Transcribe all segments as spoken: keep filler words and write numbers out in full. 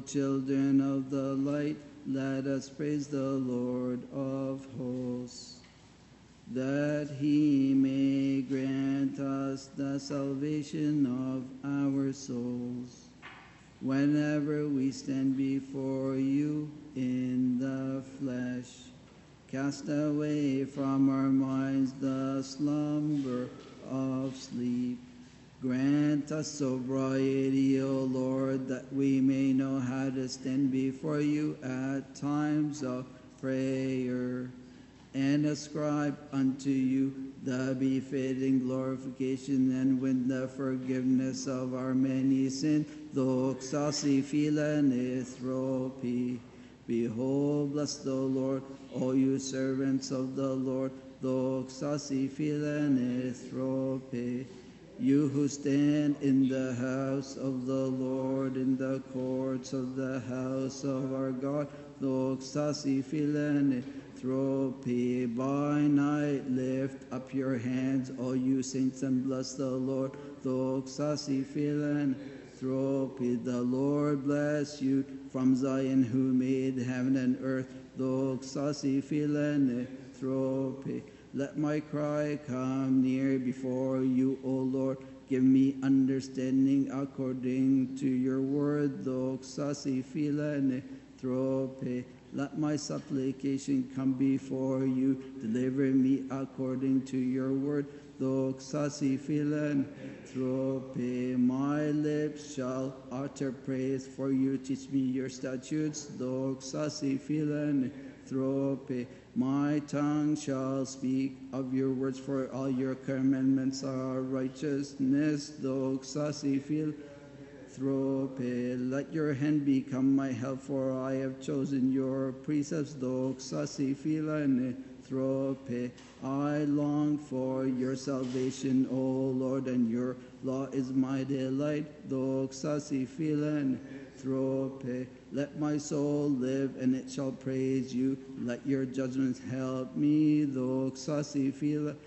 children of the light, let us praise the Lord of hosts. That he may grant us the salvation of our souls. Whenever we stand before you in the flesh, cast away from our minds the slumber of sleep. Grant us sobriety, O Lord, that we may know how to stand before you at times of prayer, and ascribe unto you the befitting glorification and win the forgiveness of our many sins. Doxa si philanthropy. Behold, bless the Lord, all you servants of the Lord. Doxa si philanthropy. You who stand in the house of the Lord, in the courts of the house of our God. Doxa si philanthropy. By night lift up your hands, all you saints, and bless the Lord. Doxa si philanthropy. The Lord bless you from Zion, who made heaven and earth. Doxa si philanthropy. Let my cry come near before you, O Lord. Give me understanding according to your word. Doxa si philanthropy. Let my supplication come before you. Deliver me according to your word. Doxa si philanthropy. My lips shall utter praise for you. Teach me your statutes. Doxa si philanthropy. My tongue shall speak of your words, for all your commandments are righteousness. Doxa si philanthropy. Let your hand become my help, for I have chosen your precepts. Doxa si philanthropy. I long for your salvation, O Lord, and your law is my delight. Doxa si philanthropy. Let my soul live, and it shall praise you. Let your judgments help me. Doxa si philanthropy.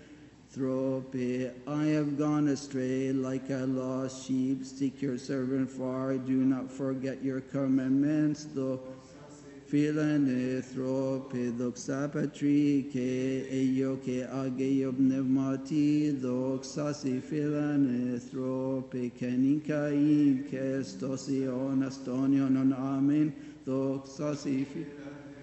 I have gone astray like a lost sheep. Seek your servant, for I do not forget your commandments. Doxa philanthropy. Doxa patrike eyoke ageyob nevmati. Doxa si philanthropy. Keninka inkestosion astonion amen. Doxa si philanthropy.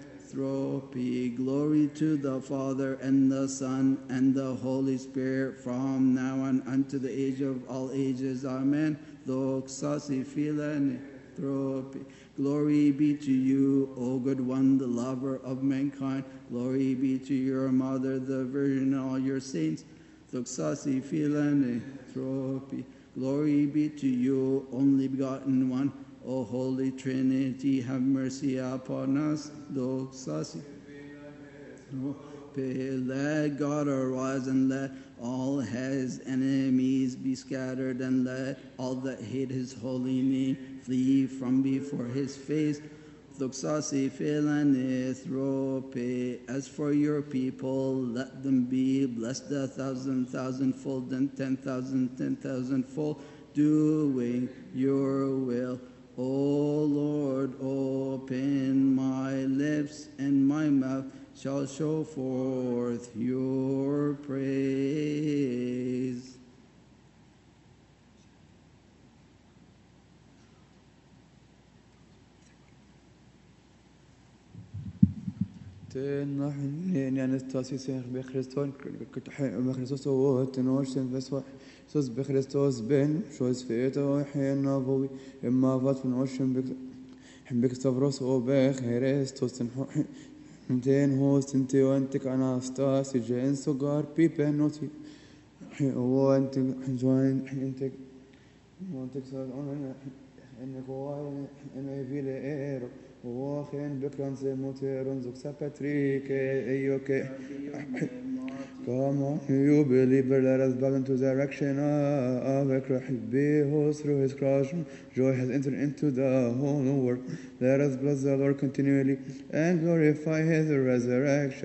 Glory to the Father and the Son and the Holy Spirit, from now on unto the age of all ages. Amen. Doxa si philanthropy. Glory be to you, O good one, the lover of mankind. Glory be to your mother, the Virgin, and all your saints. Doxa si philanthropy. Glory be to you, only begotten one. O Holy Trinity, have mercy upon us. Doxa si philanthropy. Let God arise, and let all his enemies be scattered, and let all that hate his holy name flee from before his face. Doxa si philanthropy. As for your people, let them be blessed a thousand thousandfold and ten thousand ten thousandfold, doing your will. O Lord, open my lips, and my mouth shall show forth your praise. تنحنين أنستاسيس بخريستون بخريستوس وتنوشن بسوا سوس بخريستوس بن شوز فيتو حين نبوي إما فات بنوشن بك بك ستفروس وبخريستوس تن هوست انتي وانتك أناستاسي جين سوغار بيبن نوتي وانتك جوين انتك وانتك سوغار انك واي اني في لئيرو وخين بكران زموتيرون زوكسا باتريك ايوكي Come on, you believer, let us bow into the direction of a Christ, who through his cross joy has entered into the whole world. Let us bless the Lord continually and glorify his resurrection.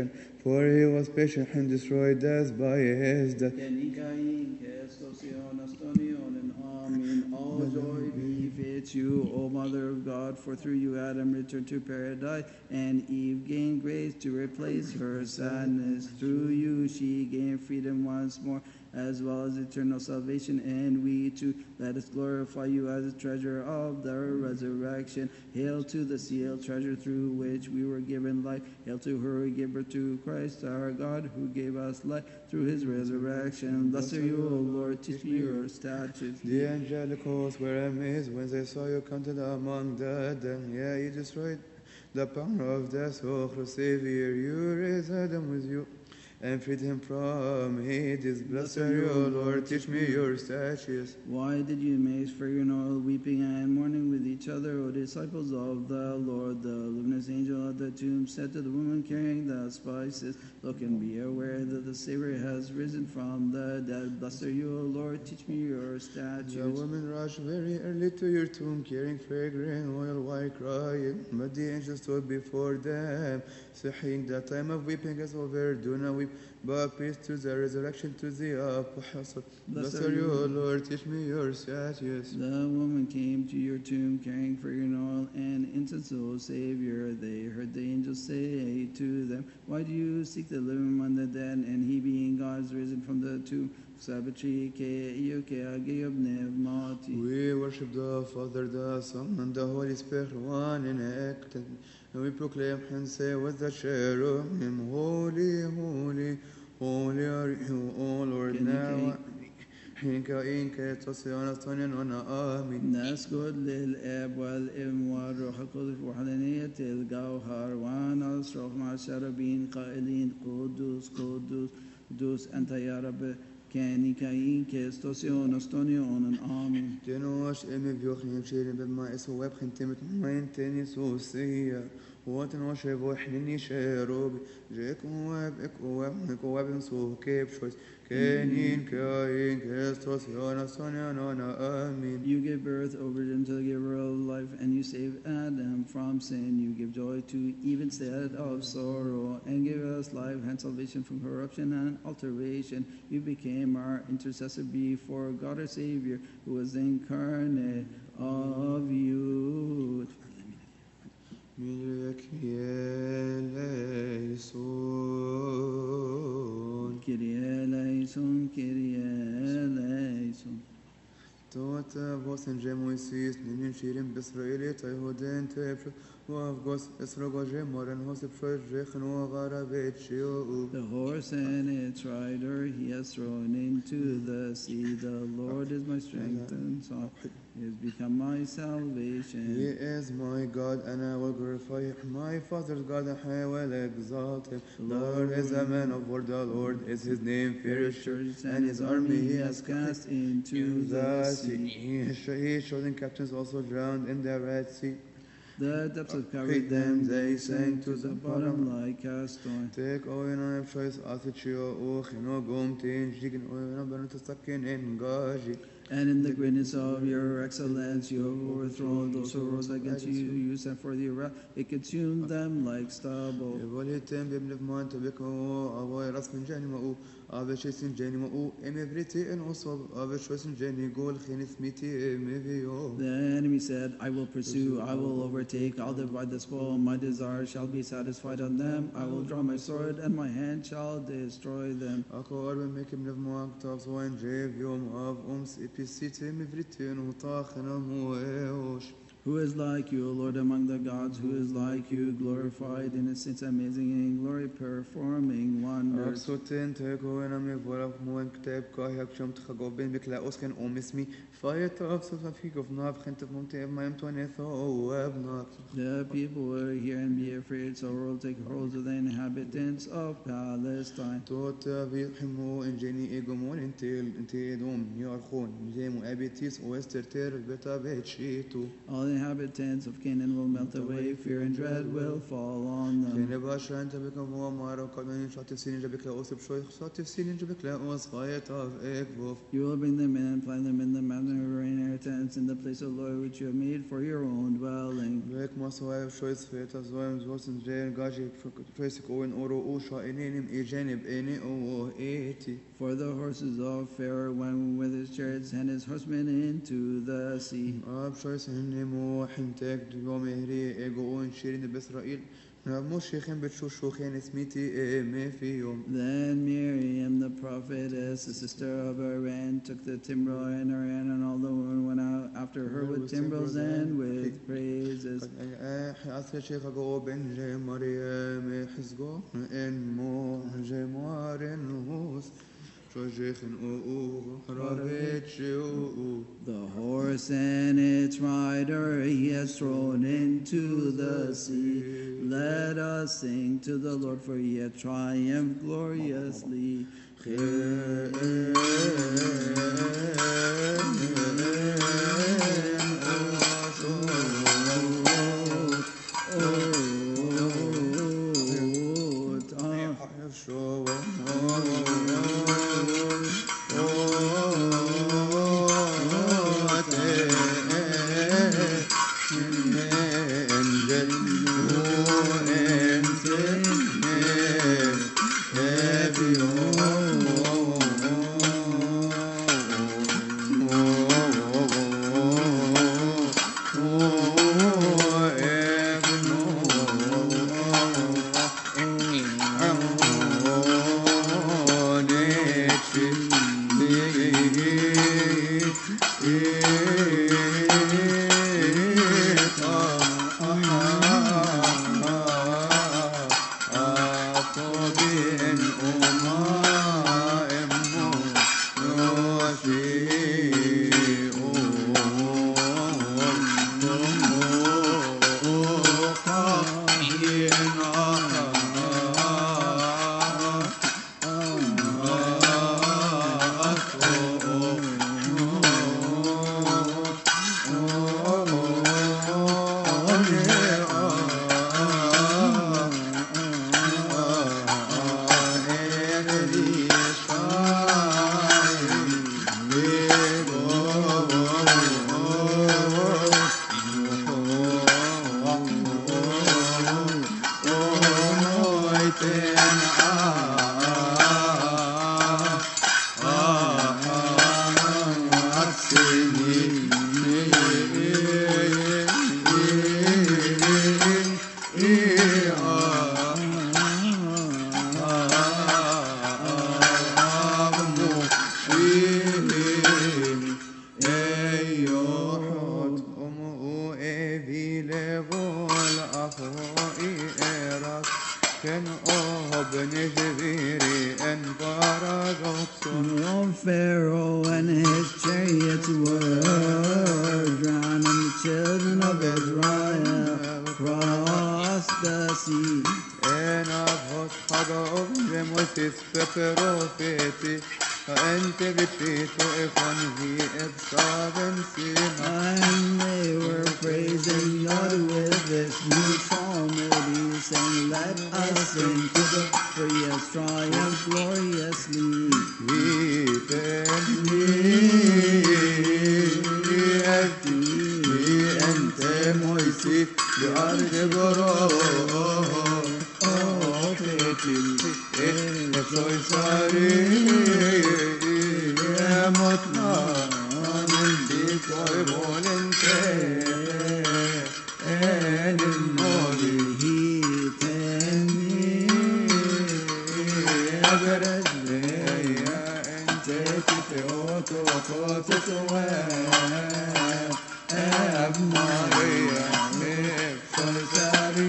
For he was patient and destroyed death by his death. Kenikain, Kestosion, Astonion, and Amen. All joy befits you, O Mother of God, for through you Adam returned to paradise, and Eve gained grace to replace her sadness. Through you she gained freedom once more, as well as eternal salvation, and we too, let us glorify you as the treasure of the resurrection. Hail to the sealed treasure through which we were given life. Hail to her who gave birth to Christ our God, who gave us life through his resurrection. Blessed are you, O Lord, teach me your statutes. The angelic hosts were amazed when they saw you counted among the dead. Yeah, you destroyed the power of death, O Savior. You raised Adam with you and freed him from Hades. Blessed are you, O Lord, teach me your statutes. Why did you mix fragrant oil, weeping and mourning with each other, O disciples of the Lord? The luminous angel at the tomb said to the woman carrying the spices, look and be aware that the Savior has risen from the dead. Blessed are you, O Lord, teach me your statutes. The woman rushed very early to your tomb, carrying fragrant oil while crying. But the angel stood before them, saying, the time of weeping is over. Do not weep, but peace to the resurrection to the apostles. Blessed are you, O Lord, teach me your statutes. The woman came to your tomb carrying fragrant oil and incense, O Savior. They heard the angel say to them, why do you seek the living among the dead? And he, being God, is risen from the tomb. We worship the Father, the Son, and the Holy Spirit, one in act. And we proclaim and say with the cherubim, holy, holy, holy are you, O Lord, now. إنك إنك تصير أستنين وأنا آمين. نسجد للآب والابن والروح القدس وحدانية الجوهر ونصرخ مع الشرابين قائلين قدوس قدوس قدوس أنت يا رب كانك إنك استوسيون استونيون آمين. جنوش إمي بيوخني بشيرين بما إسو واب خنتمت مين تاني سوسية وتنوش بوحنني شيروبي جيك واب إك واب إك واب نسوه كيب شويس كانين كاين كاستوسيون استونيون آمين. You give birth, O Virgin, to the giver of life, and you save Adam from sin. You give joy to Eve instead of sorrow, and give us life and salvation from corruption and alteration. You became our intercessor before God our Savior, who was incarnate of you. Milk eleison. Kyrie eleison, Kyrie eleison. توتا بوسن جيمويسيس نين شيرين بإسرائيل تيهودين تيبشت وافغوس إسرائيل جيمورن هوس بشوي جيخن وغاربيت شيوب. The horse and its rider he has thrown into the sea. The Lord is my strength and song. He has become my salvation. He is my God and I will glorify him. My Father's God and I will exalt him. The Lord is a man of war. The Lord is his name. Fierce and his army he has cast into the sea. He chosen captains also drowned in the Red Sea. The depths have covered them, they sank to the bottom like a stone. Take away and choice Asichio, Uchino, Gomtin, Jigan, Oyan, Sakin, and Gaji. And in the greatness of your excellence, you have overthrown those who rose against you. You sent for the wrath, it consumed them like stubble. The enemy said, I will pursue, I will overtake, I'll divide the spoil. My desire shall be satisfied on them. I will draw my sword, and my hand shall destroy them. Who is like you, O Lord, among the gods? Who is like you, glorified in his saints, amazing in glory, performing wonders? The people will hear and be afraid, so will take hold of the inhabitants of Palestine. All the inhabitants of Canaan will melt away, fear and dread will fall on them. You will bring them in and plant them in the mountain of rain inheritance in the place of the Lord which you have made for your own dwelling. Vek maswaev shois feta zoem zosen jen gaji fesik oen oro usha enenim ejenib ene o eti. For the horses of Pharaoh went with his chariots and his horsemen into the sea. Ab shois nemo hintek dvom ehri ego oen shirin b'Israel. Moshechen b'shushuchen esmiti mefi yom. Then Miriam the prophetess, the sister of Aaron, took the timbrel, and Aaron and all the women went out after her with timbrels and with praises. Asya sheikh go ben je Mariam hizgo en mo je maren hus. The horse and its rider he has thrown into the sea. Let us sing to the Lord, for he hath triumphed gloriously. Pharaoh and his chariots were drowned, and the children of Israel crossed the sea. En avos hagov lemosis peperofeti, ente vitrito efonvi ebsaven sima. And they were praising God with this new psalmody, saying, "Let us sing to the for he has triumphed gloriously." ente moisi be'arde goror. Soy sari motna nindiko volente en mori hiteni agarasne ente te oto oto ab maria me soy sari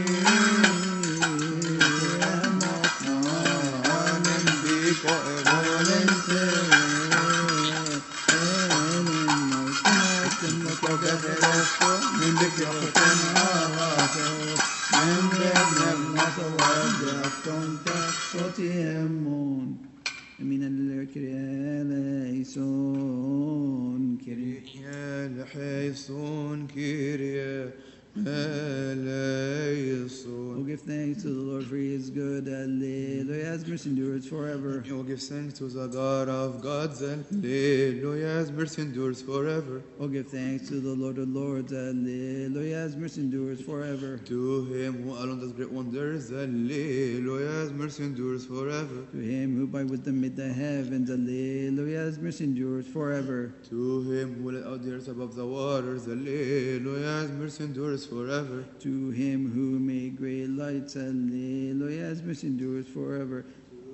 من الكرياليسون كرياليسون كرياليسون. Oh, give thanks to the Lord, for he is good. Alleluia. His mercy endures forever. Oh, give thanks to the God of gods. Hallelujah, His mercy endures forever. Oh, give thanks to the Lord of Lords. Hallelujah, His mercy endures forever. To Him who alone does great wonders. Hallelujah, His mercy endures forever. To Him who by wisdom made the heavens. Hallelujah, His mercy endures forever. To Him who let out the earth above the waters. Hallelujah, His mercy endures forever. To Him who made great lights. Hallelujah, His mercy endures forever.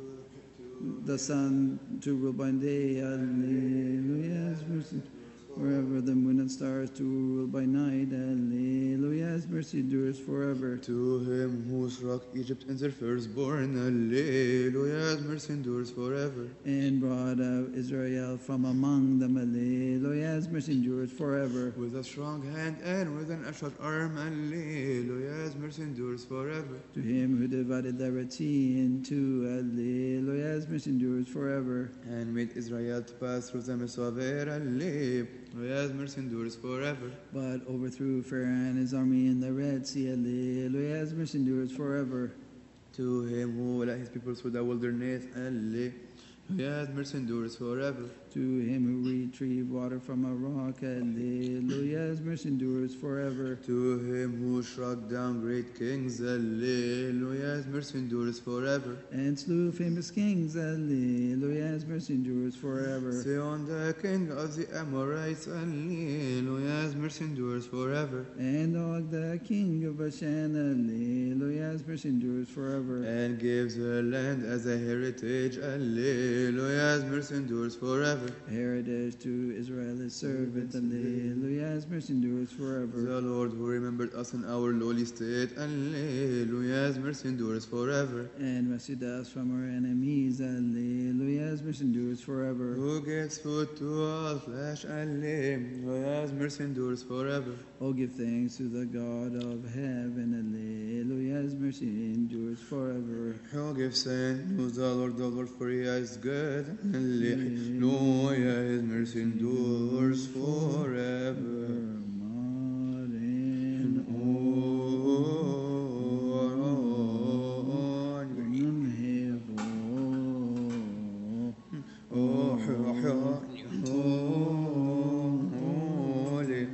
The sun to rule by day. Hallelujah, His mercy forever. The moon and stars to rule by night. Hallelujah, His mercy endures forever. To Him who struck Egypt and their firstborn. Hallelujah, His mercy endures forever. And brought out Israel from among them. Hallelujah, His mercy endures forever. With a strong hand and with an outstretched arm. Hallelujah, His mercy endures forever. To Him who divided the Red Sea in two. Hallelujah, His mercy endures forever. And made Israel to pass through the midst of it. Hallelujah, His mercy endures forever. But overthrew Pharaoh and his army in the Red Sea. Hallelujah, His mercy endures forever. To Him who led His people through the wilderness. Hallelujah, His mercy endures forever. To Him who retrieved water from a rock. Hallelujah, His mercy endures forever. To Him who struck down great kings. Hallelujah, His mercy endures forever. And slew famous kings. Hallelujah, His mercy endures forever. Sihon the king of the Amorites. Hallelujah, His mercy endures forever. And Og the king of Bashan. Hallelujah, His mercy endures forever. And gives the land as a heritage. Hallelujah, His mercy endures forever. Heritage to Israel his servant. Hallelujah, His mercy endures forever. The Lord who remembered us in our lowly state. Hallelujah, His mercy endures forever. And rescued us from our enemies. Hallelujah, His mercy endures forever. Who gives food to all flesh. Hallelujah, His mercy endures forever. Oh, give thanks to the God of heaven. Hallelujah, His mercy endures forever. Who gives thanks to the Lord, the Lord, for He is good. Hallelujah, His mercy endures forever. Maren Oh, holy,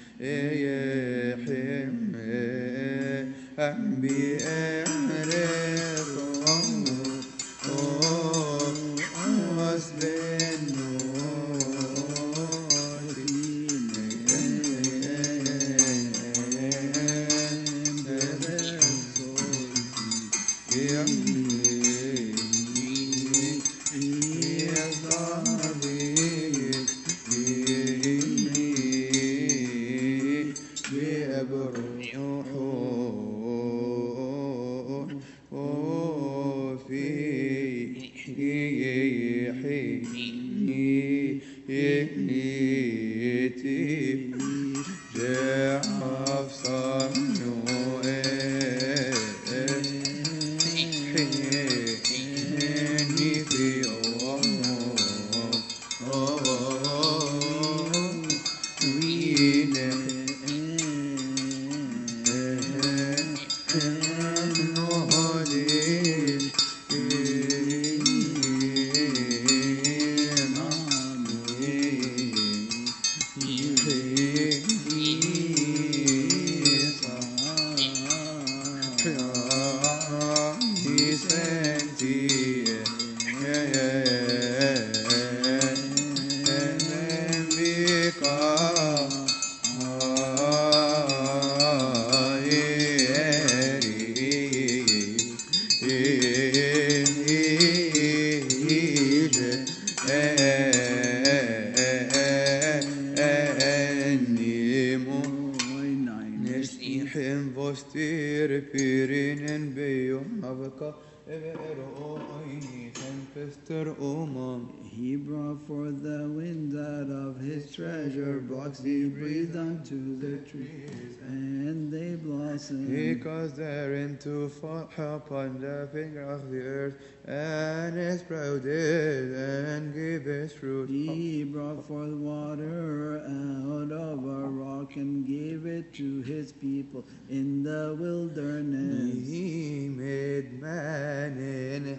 He brought forth the wind out of his treasure box. He breathed unto the trees, and they blossomed. He caused the rain to fall upon the finger of the earth, and it sprouted and gave its fruit. He brought forth water out of a rock and gave it to his people in the wilderness. He made man in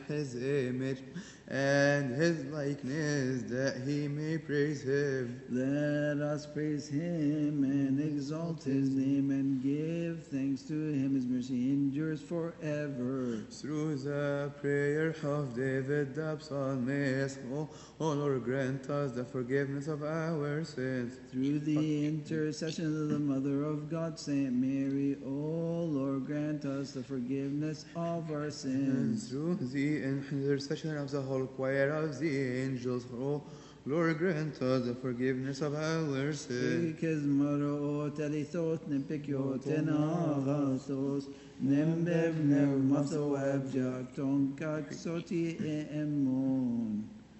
his image and his likeness, that he may praise him. Let us praise him and exalt his name and give thanks to him. His mercy endures forever. Through the prayer of David the psalmist, O O Lord, grant us the forgiveness of our sins. Through the intercession of the Mother of God, Saint Mary, O Lord, grant us the forgiveness of our And sins. through the intercession of the whole choir of the angels, O Lord, grant us the forgiveness of our sins. Ikes maro telithot nempikyot en agathos nembev nevmatho abjak tonkak soti emon.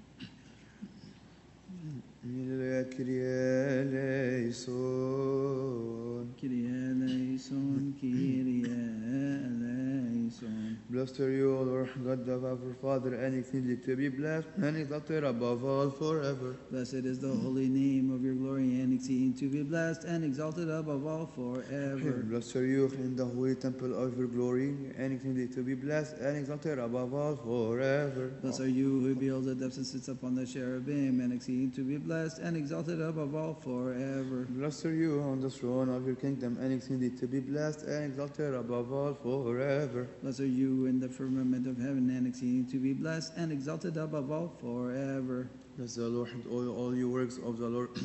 Kyrie eleison. Kyrie eleison, Kyrie eleison. Blessed are you, O Lord, God of our Father, and exceedingly to be blessed, and exalted above all forever. Blessed is the holy name of your glory, and exceeding to be blessed and exalted above all forever. Blessed are you in the holy temple of your glory, and exceedingly to be blessed, and exalted above all forever. Blessed are you who builds the depths and sits upon the cherubim, and exceeding to be blessed and exalted above all forever. Blessed are you on the throne of your kingdom, and exceedingly to be blessed, and exalted above all forever. Blessed are you in the firmament of heaven, and exceeding to be blessed and exalted above all forever. Bless the Lord, all, all you works of the Lord.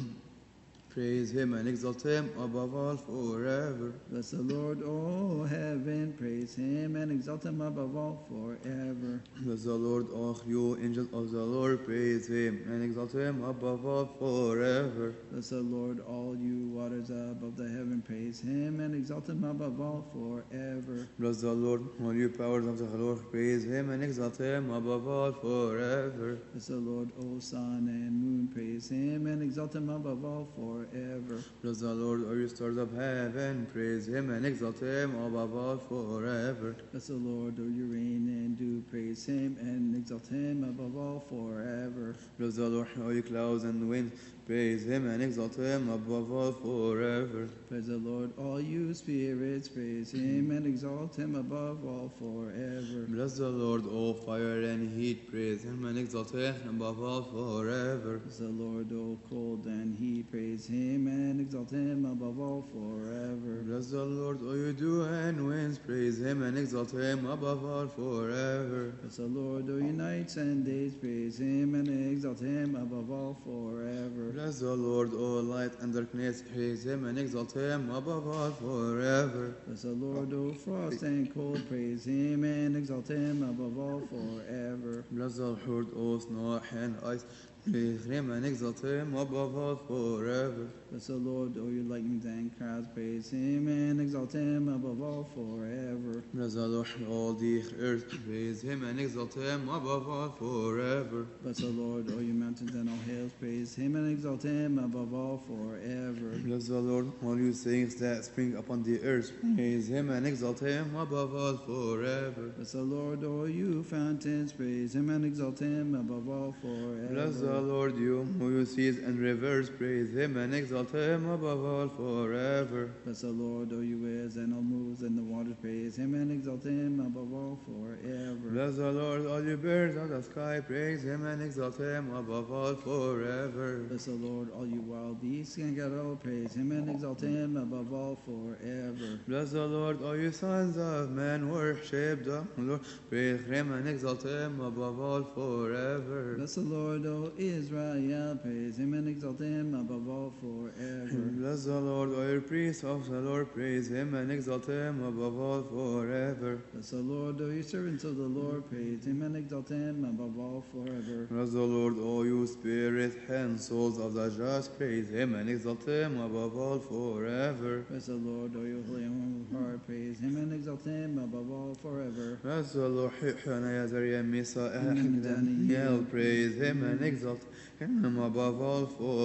Praise him and exalt him above all forever. Bless the Lord, O heaven, praise him and exalt him above all forever. Bless the Lord, all you angels of the Lord, praise him and exalt him above all forever. Bless the Lord, all you waters above the heaven, praise him and exalt him above all forever. Bless the Lord, all you powers of the Lord, praise him and exalt him above all forever. Bless the Lord, O sun and moon, praise him and exalt him above all forever. Bless the Lord, all you stars of heaven, praise him and exalt him above all forever. Bless the Lord, O you rain and dew, praise him and exalt him above all forever. Bless the Lord, all you clouds and winds, praise him and exalt him above all forever. Praise the Lord, all you spirits, praise him and exalt him above all forever. Bless the Lord, all fire and heat, praise him and exalt him above all forever. Bless the Lord, O cold and heat, praise him and exalt him above all forever. Bless the Lord, all you dew and winds, praise him and exalt him above all forever. Bless the Lord, O you nights and days, praise him and exalt him above all forever. Bless the Lord, all light and darkness, praise him and exalt him above all forever. Bless the Lord, O frost and cold, praise him and exalt him above all forever. Bless the Lord, all snow and ice, praise him and exalt him above all forever. Bless the Lord, O you lightnings and clouds, praise him and exalt him above all forever. Bless the Lord, all the earth, praise him and exalt him above all forever. Bless the Lord, O you mountains and all hills, praise him and exalt him above all forever. Bless the Lord, all you things that spring upon the earth, praise him and exalt him above all forever. Bless the Lord, O you fountains, praise him and exalt him above all forever. Bless the Lord, you who you seas and rivers, praise him and exalt him above all forever. Bless the Lord, O you winds and all moves in the waters, praise him and exalt him above all forever. Bless the Lord, all you birds of the sky, praise him and exalt him above all forever. Bless the Lord, all you wild beasts and cattle, praise him and exalt him above all forever. Bless the Lord, all you sons of men, worship the Lord, praise him and exalt him above all forever. Bless the Lord, O Israel, praise him and exalt him above all forever. Bless the Lord, all you priests of the Lord, praise him and exalt him above all forever. Bless the Lord, O you servants of the Lord, praise him and exalt him above all forever. Bless the Lord, all you spirits and souls of the just, praise him and exalt him above all forever. Bless the Lord, O you holy and one heart, praise him and exalt him above all forever. Bless the Lord, Hannah, Azariah, Misa, and Daniel, praise him and exalt him above all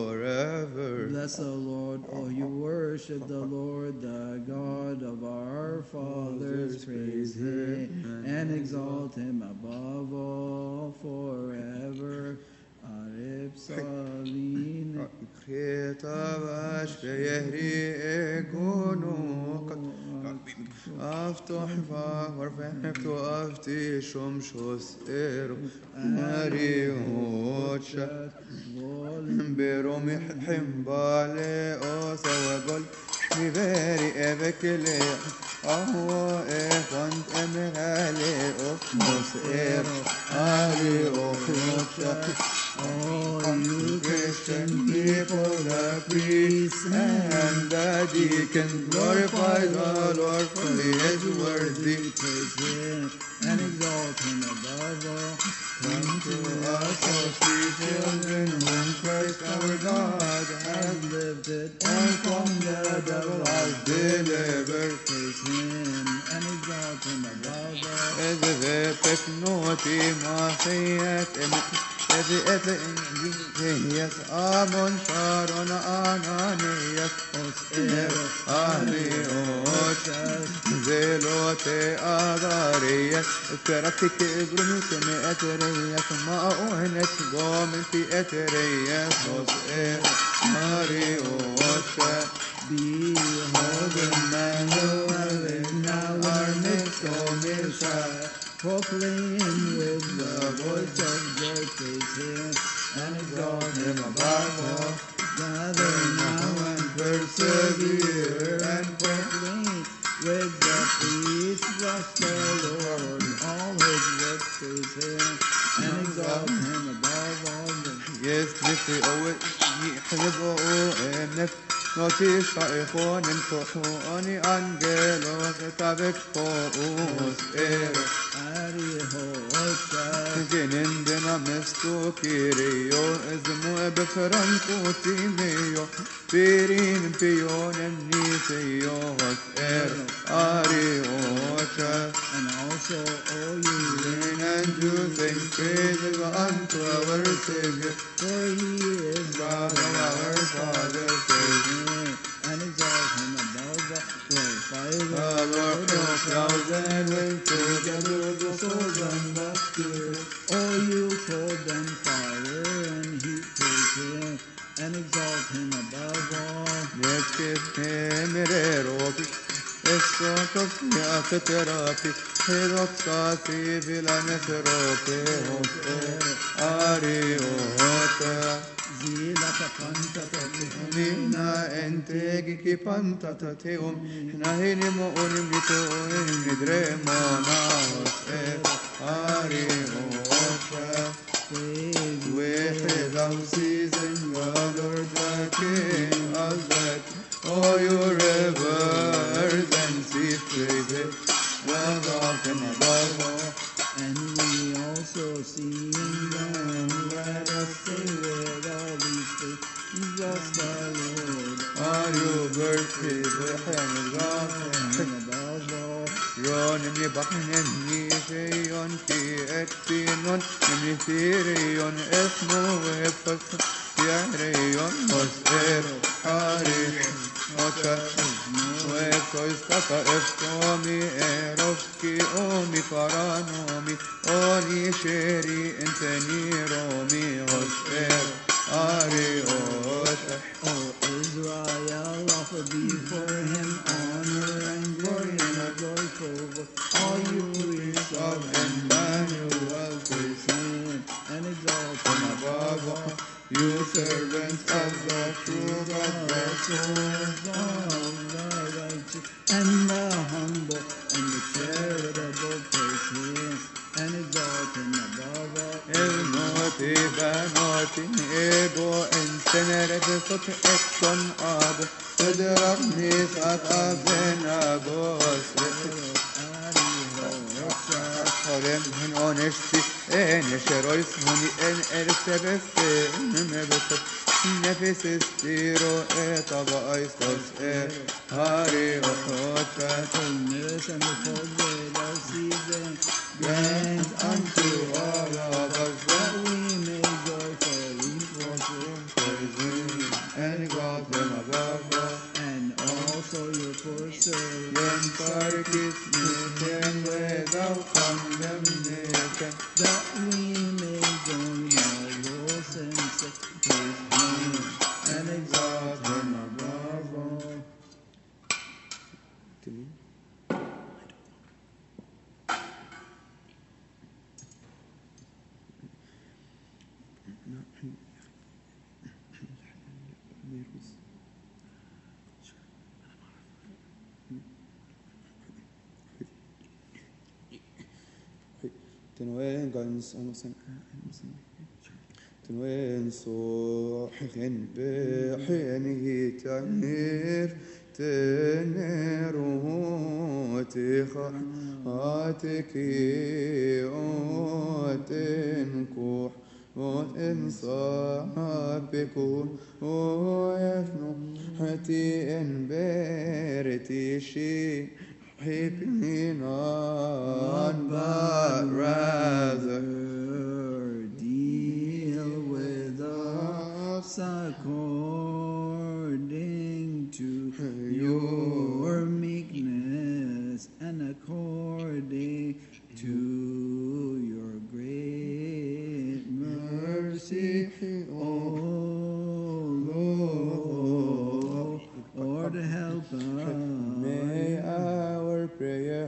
forever. Bless the Lord, all you worship the Lord, the God of our fathers, praise him and exalt him above all forever. Arib Salin. خطابش بيهري كونوك افتح فاور فهمت وافتي شمشوس ايرو ماري هوتشا برومي حمبالي او سوى بيباري ابكلي اهو افنت امرالي اوفموس ايرو اري اوفروتشا. All you Christian people, the priests and the deacons, glorify the Lord, for He is worthy. Praise Him and exalt Him above all. Come to us, O sweet children, whom Christ our God has lifted and from the devil has delivered. Praise Him and exalt Him above all. As the peknoti mahiyat Evi evi yes amon sharon ananias os ero ani ochas zelote agarias keratik ibrumit me eterias ma ohenet gomenti eterias os ero ani ochas. Behold the man who is now our midst, O Messiah. Proclaim with the voice of joy, praise Him and exalt Him above all. Gather now and persevere and proclaim with the priests, bless the Lord. All His works, praise Him and exalt Him above all. Yes, lift away, يحلبوا النفس نوتي شايخون انفحوني أنجلوس تابك فوقوس إيرو جنين دنا مستو كيريو ازمو بفرنكو تيميو بيرين بيون النيسيو إيرو أريوشا. And also all you lean and do sing praises unto our Savior, for He is God of our Father. Praise Him and exalt Him above all. Glorify the Lord of thousand will together the souls and the spirit. All you cold and fire and heat, praise Him and exalt Him above all. Let's give Him a rocky. Essotos ya teterapi, hedoxati vilanes rope hope, ariota. Zila tapanta Nina entegi ki panta tateum, nahini mo unim lito unim nidremona hose, ariota. With our season, the Lord the King of that. Oh, you rivers and seas, praise it, well off and above all. And we also sing them, let us sing with all these things. Bless the Lord. Are you birthday, the hand of God? Above all. Ron and ye backen and ye say on key at Pinon, and ye theory on Ethno Webus, Yarayon was there, Harry. Ocha, Oekois Kaka Eftomi, Eroski, Omi Paranomi, Oni Sheri, Inteniromi, Hoser, Ari Ocha. O Israel, offer before Him honor and glory and a joyful voice. All you priests of Emmanuel, praise Him and exalt Him above all. You servants of the true God, The souls of the righteous and the humble and the charitable, praise Him and exalt Him above all. El Noti Banoti Ego and Teneret Sot Ekton Ab, Federal Nisat Abenagos. Horem hen honesty, en sherois honi en ersebeste, nebesot, nefesis tiro et abaistos e, hari ochocha. Fullness and the fullness of season, Grant unto all of us that we may joyfully worship praise Him and God them above all. and also your poor servants. Yen parkis nitem without condemnation. That we may join all those and say, praise Him and تنوين قنص أمسن تنوين صوحين بحينه تنير تنيره تخاتكي أوتنكوح وإنصابكم ويفنو حتي إن بيرتي شي حبني not but rather deal with us according to your meekness and according to your great mercy, O Lord, help May us. our prayer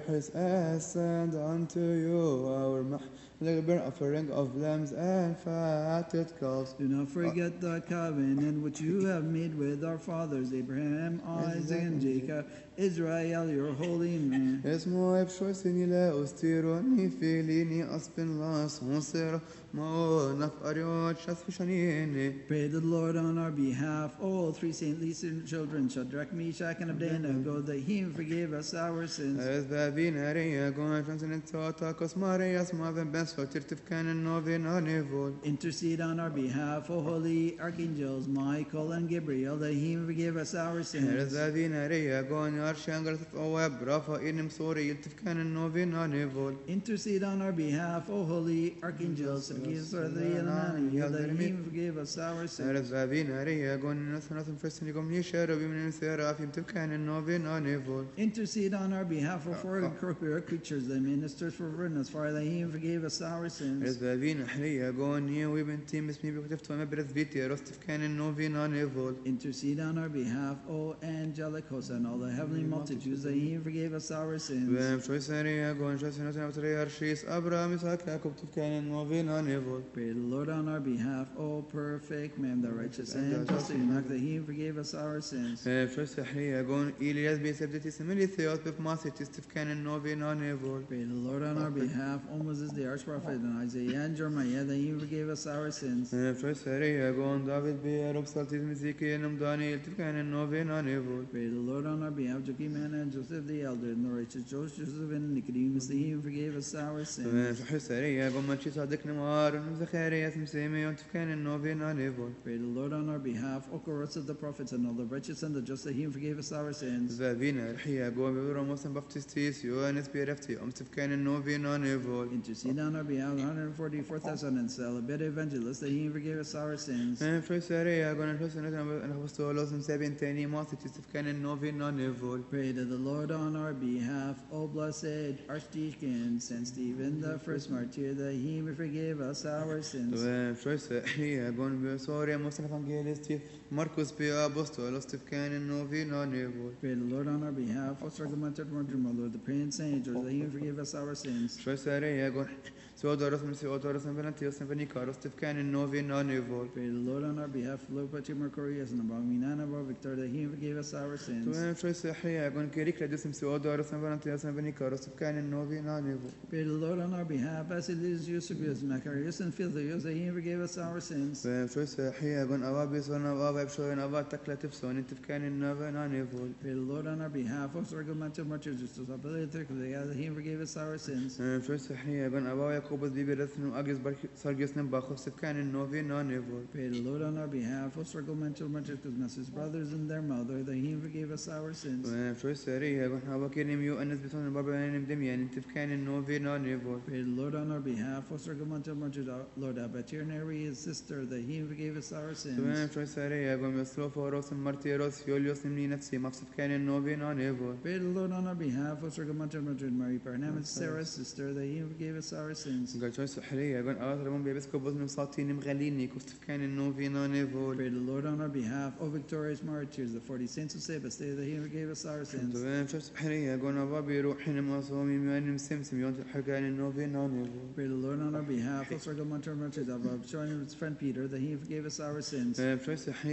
ascend unto you, our burnt offering of lambs and fatted calves. Do not forget the covenant which you have made with our fathers, Abraham, Isaac, and Jacob, Israel, your holy man. اسمه بشوسني لا أستيروني في ليني أسبن لاس مصير ما نفقريوت شسفشانيني. Pray the Lord on our behalf, all three saintly children, Shadrach, Meshach, and Abednego, that he forgive us our sins. أذبابين أريا قوم فنسن التوتا كسماري أسمع بس فترتف كان النوفين أنيفول. Intercede on our behalf, O holy archangels, Michael and Gabriel, that he forgive us our sins. أذبابين أريا قوم أرشان قرثت أواب رافا إنم سوري يلتف كان النوفين أنيفول. Intercede on our behalf, O holy archangels, forgive us our the enemy, that he forgive us our sins. أذبابين أريا قوم نسنا فسني قوم نيشارو بمن السيراف يلتف كان النوفين أنيفول. Intercede on our behalf, O four corporeal creatures, the ministers for forgiveness, for that he forgave us our sins. أذبابين أحليا قوم نيا وبنتي مسمي بكتفت ومبرز بيتي رستف كان النوفين أنيفول. Intercede on our behalf, O angelic hosts, and all the heavenly multitudes, that he forgave us our sins. وهم شوي سريع قوم شوي سنة سنة وتري أرشيس أبرام إسحاق يعقوب تفكان النوفين أنيفول. Pray the Lord on our behalf, O perfect man, the righteous and just enough, that he forgave us our sins. وهم شوي سحرية قوم إلياس بيسبدتي سملي ثيوت بفماسي تستفكان النوفين أنيفول. Pray the Lord on our behalf, O Moses the archprophet, and Isaiah and Jeremiah, that he forgave us our sins. وهم شوي سريع قوم داود بيروب صلتي مزيكي نم دانيل تفكان النوفين أنيفول. Pray the Lord on our behalf, Joachim and Joseph the elder, and the righteous Joseph and Nicodemus, that he forgave us our sins. وهم شوي سريع قوم منشي صادق نمار زخاريا سمسيمي وتفكان النوفين أنيفول. Pray the Lord on our behalf, O chorus of the prophets, and all the righteous and the just, that he forgave us our sins. ذابين الحياة قوم بيورم وسم بفتستيس يوانس بيرفتي أم تفكان النوفين أنيفول. Intercede on our behalf, one hundred forty-four thousand and celebrate evangelists, that he forgave us our sins. وهم شوي سريع قوم نشوي سنة نخبصتو لوسم سابين تاني ماسي تستفكان النوفين أنيفول. Pray to the Lord on our behalf, O blessed Archdeacon Saint Stephen, the first martyr, that he may forgive us our sins. وهم شوي سحرية قوم بسوريا مصر فانجيلستي ماركوس بي أبوستولوس تفكان النوفين أنيفول. Pray to the Lord on our behalf, O circumvented Virgin Mother, the prince and angels, that he may forgive us our sins. شوي سريع قوم سودورس من سودورس من بنتيوس من بنيكاروس تفكان النوفين أنيفول. Pray to the Lord on our behalf, Lord Patrick Mercurius, and above Minan, above Victor, that he may forgive us our sins. وهم شوي سحرية قوم كيريك لدوس من سودورس من بنتيوس من بنيكاروس تفكان النوفين أنيفول. Pray to the Lord on our behalf, Basilius, Eusebius, Macarius, and Philius, that he may forgive us our sins. وهم شوي سحرية قوم أوابيس ونوابا بشوي نوابا تكلا تفسون تفكان النوفين أنيفول. Pray to the Lord on our behalf, O circumvented martyrs, Justus, Apologetic, that he may forgive us our sins. وهم شوي سحرية قوم أبا يعقوب بيبي رثن وأجز سرجس نباخوس تفكان النوفين أنيفول. Pray to the Lord on our behalf, O circumvented martyrs, his brothers and their mother, that he may forgive us our sins. وهم شوي سرية قوم أبا كريم يو أنس بيسون البابا دميان تفكان النوفين أنيفول. Pray to the Lord on our behalf, O circumvented martyrs, Lord Abatir Neri, his sister, that he may forgive us our sins. وهم شوي سرية قوم يسلوف وروس مرتيروس يوليوس نمني نفسي ما تفكان النوفين أنيفول. Pray to the Lord on our behalf, O circumvented martyrs, Mary Parnam, Sarah's sister, that he may forgive us our sins. قال شوي سحرية قوم أبا ترمون بيبسكو بوزن ساطين مغليني كوس تفكان النوفين أنيفول. Pray to the Lord on our behalf, O victorious martyrs, the forty saints of Sebaste, that he may forgive us our sins. وهم شوي سحرية قوم أبا بيروح نما صومي ميان مسمسم يون تفكان النوفين أنيفول. Pray to the Lord on our behalf, O circumvented martyrs, of our showing his friend Peter, that he may forgive us our sins. وهم شوي سحرية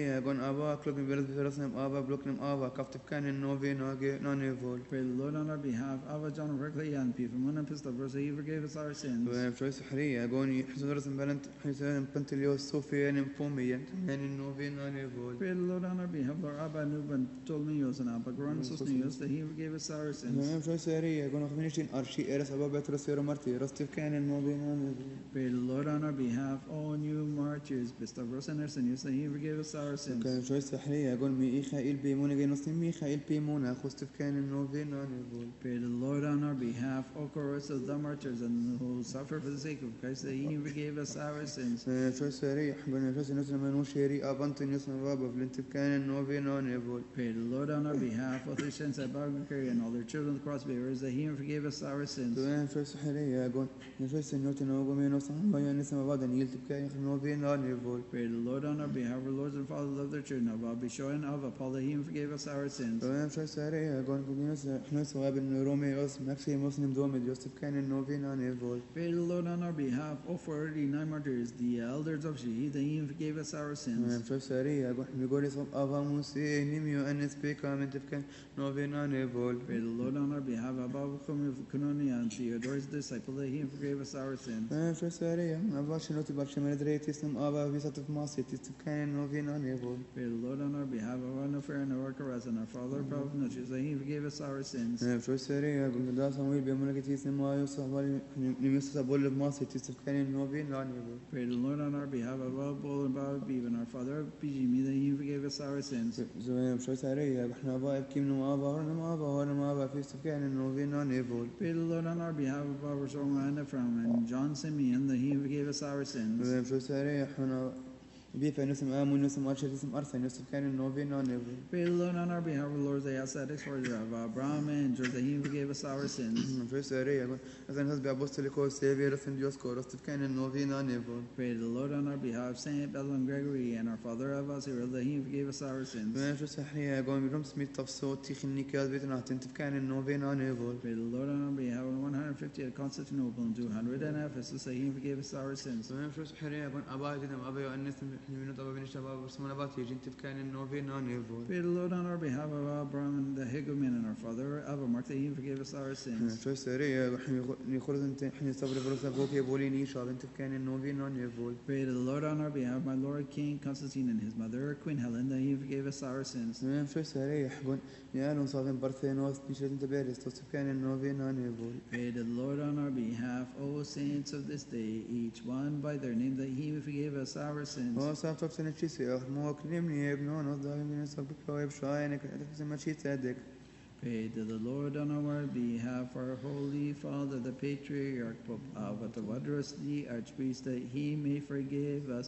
حرية قون أبا كلوكن بيرز بفرسنم أبا بلوكنم أبا كفتف كان النوفي ناجي نانيفول. Pray the Lord on our behalf. Ava John Berkeley and P. From one and Pistol verse, he forgave us our sins. وشويس حرية قون يحسن رسم بلنت حسن بنتليوس صوفيا نمفوميا يعني النوفي نانيفول. Pray the Lord on our behalf. Lord Abba Nuban told me yours and Abba Goronosos Neos that he forgave us our sins. وشويس حرية قون أخمينشين أرشي إرس أبا بترس يرو مرتي رستف كان النوفي نانيفول. Pray the Lord on our behalf. All new martyrs, Bistavros and Arsenius, that he forgave us our sins. وشويس حرية قون ميخائيل بيمونا جي نصني ميخائيل بيمونا خستف كان النوفي نانيفول. Pray the Lord on our behalf. All chorus of the martyrs and who suffer for the sake of Christ, that he forgave us our sins. شويس حرية قون شويس نسنا منوشيري أبانتن يسنا بابا فلنتف كان النوفي نانيفول. Pray the Lord on our behalf. All the saints at Barbacary and all their children, the cross bearers, that he forgave us our sins. شويس حرية قون شويس نوتي نوغو مينو صنبا ينسنا بعد نيلتف كان النوفي نانيفول. Pray the Lord on our behalf. Our lords and fathers love their children. Of Abishoy and of Paul, that he forgave us our sins. شويس حرية قون كنيس إحنا سواب الروميوس مكسي مسلم دومد يوسف كان النوفي نانيفول. Pray the Lord on our behalf. All forty-nine martyrs, the elders of Shahid, that he forgave us our sins. شويس حرية قون نقول اسم أبا موسى نيميو أنس بيكا من تفكان نوفي نانيفول. Pray the Lord on our behalf. Abba Kunoni and Theodore's disciple, that he forgave us our sins. شويس حرية أبا شنوتي بابش مدريت اسم أبا بيساتف ماسي تفكان نوفي نانيفول. Pray the Lord on our behalf. Our Nofer and our Karaz and our father, Prophet Noches, that he forgave us our sins. شويس حرية قون دا سامويل بيمونا كتيس نما يوسف بالي نميسس أبول بماسي تفكان نوفي نانيفول. Pray the Lord on our behalf. Abba Bol and Baba Beeb and our father, Bijimi, that he forgave us our sins. زين شويس حرية إحنا أبا إبكيم نما أبا ورنما أبا ورنما أبا في تفكان نوفي نانيفول. Pray the Lord on our behalf. Abba Rishon and Ephraim and John Simeon, that he forgave us our sins. زين شويس حرية إحنا بيفا نسم آمون نسم أرشد نسم أرسل نسم كان النوفي نانيفول. Pray the Lord on our behalf. Our Lord, the ascetics for of Abraham and George, that he forgave us our sins. شويس حرية قون أذن هز بأبوستليكو سيفي رسم ديوسكو رستف كان النوفي نانيفول. Pray the Lord on our behalf. Saint Bethlehem Gregory and our father of us, that he forgave us our sins. زين شويس حرية قون بيرم سميت تفصوت تيخني كاد بيتنا تنتف كان النوفي نانيفول. Pray the Lord on our behalf. one hundred fifty at Constantinople and two hundred at Ephesus, that he forgave us our sins. زين شويس حرية قون أبا جدم أبا يؤنسم إحنا بنوت أبا بنشتبه برسمنا بات يجين تفكان النوفي نانيفول. Pray the Lord on our behalf. Of Abraham and the Hegoman and our father, Abba Mark, that he forgave us our sins. شويس حرية إحنا نخرج أنت إحنا صبر برسا بوكي بوليني شاب أنت كان النوفي نانيفول. Pray to the Lord on our behalf. My Lord King Constantine and his mother, Queen Helen, that he forgave us our sins. زين شويس حرية قون يالون صابين برثينوس نشرت أنت بيرس توصف كان النوفي نانيفول. Pray to the Lord on our behalf, O saints of this day, each one by their name, that he forgave us our sins. هو صار طب سنة شيء سيأخ موك نمني ابنون أصدق من يسبك ويب شاينك أتفسم ما شيء صدق. Pray to the Lord on our behalf, our Holy Father, the Patriarch Pope Avatavadros, the Archpriest, that he may forgive us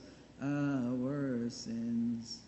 our sins.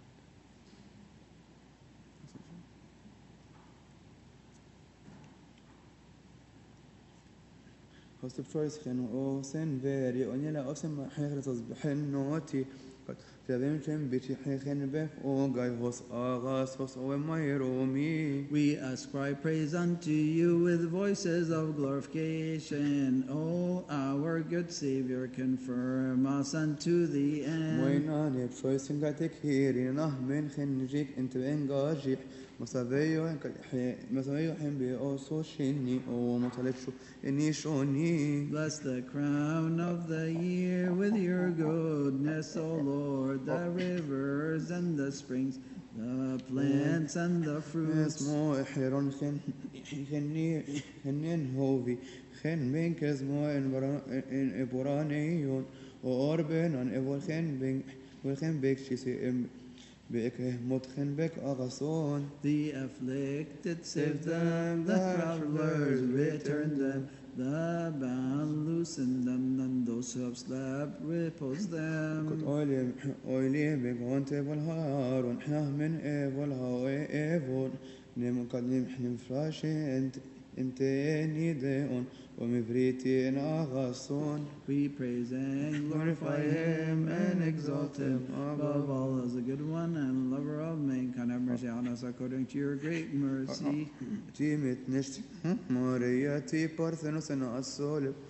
هوست بشويس خن أوسن فيري أنيلا أوسن ما حيخلص تصبح النوتي تبين كم بيتي حيخن بف أو جاي هوس آغاس هوس أو ما يرومي. We ascribe praise unto you with voices of glorification. O our good Savior, confirm us unto the end. وين أنا بشويس قاتك هيري نهمن خن نجيك أنت إنجاجي مسافيو مسافيو حين بأوسو شيني أو مطلبشو إني شوني. Bless the crown of the year with your goodness, O Lord, the rivers and the springs, the plants and the fruits. اسمو إحيرون خن خني خنين هوفي خن بين كزمو إن إبرانيون وأربن عن إبر خن بين وخن بيك شيسي بك متخن بك أغصون. The afflicted save them, the travelers return them, the bound loosen them, and those who have slept repose كنت them. أولي أولي بك وانت بالهار ونحنا من إيفول هاوي إيفول نم قد نم فراشي انت انت نيدون ومفريتي أغصون. We praise and glorify him and exalt him above all as a good one and lover of mankind. Have mercy on us according to your great mercy. تيمت نشت مارياتي بارثنوس أنا الصولب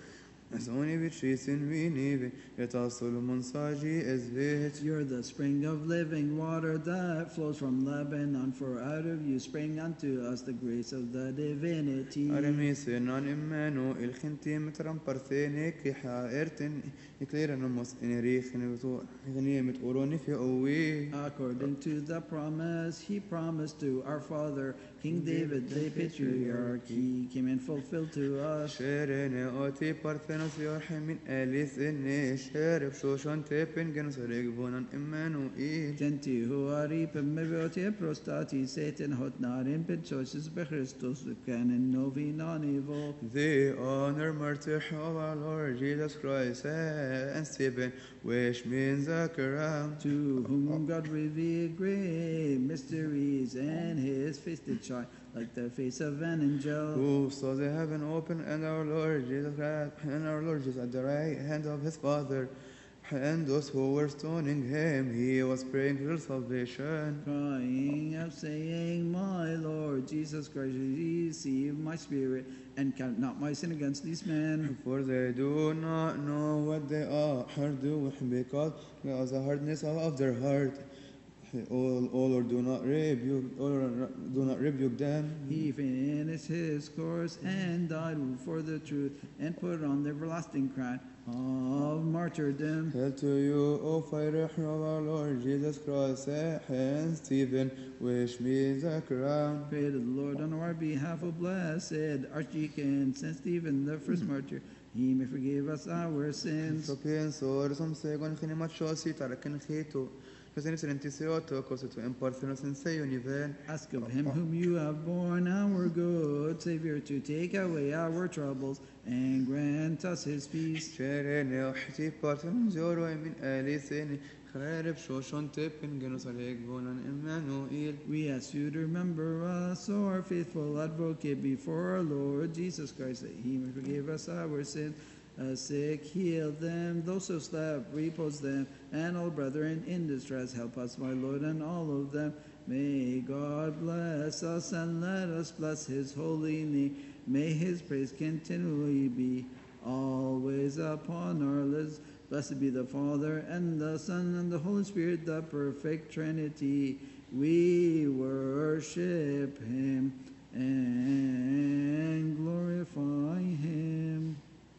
Zoni vitrisin vinive, et asolumon saji ezvet. You're the spring of living water that flows from Lebanon, for out of you spring unto us the grace of the divinity. Aremisen an immenu il gentim tram parthene ki haerten ikleran mos enerichin mit oroni fi owi. According to the promise he promised to our father, King David, the patriarch, he came and fulfilled to us. Sherene oti parthenos yorhe min elis enne shereb shoshon tepen genus regvonan Emmanuel. Tenti huari pemmevioti prostati Satan hotnarin penchosis bechristos canon novi non-evil. The honor martyr of our Lord Jesus Christ and Stephen, which means a crown. To whom God revealed great mysteries, and his face did shine like the face of an angel. Who saw the heaven open and our Lord Jesus Christ and our Lord Jesus at the right hand of his Father. And those who were stoning him, he was praying for salvation. Crying out, saying, My Lord Jesus Christ, receive my spirit, and count not my sin against these men. For they do not know what they are doing, because of the hardness of their heart. O Lord, do not rebuke, O Lord, do not rebuke them. He finished his course and died for the truth, and put on the everlasting crown of martyrdom. Hail to you, O fire of our Lord Jesus Christ, and Stephen, wish me the crown. Pray to the Lord on our behalf, O blessed Archdeacon Saint Stephen, the first martyr. He may forgive us our sins. So pienso, som segon chinimachosi tarakin chito. Ask of him whom you have borne, our good Savior, to take away our troubles and grant us his peace. We ask you to remember us, our faithful advocate, before our Lord Jesus Christ, that he may forgive us our sins. Uh, sick, heal them, those who slept, repose them, and all brethren in distress, help us, my Lord, and all of them. May God bless us, and let us bless his holy name. May his praise continually be always upon our lips. Blessed be the Father, and the Son, and the Holy Spirit, the perfect Trinity. We worship him and glorify him.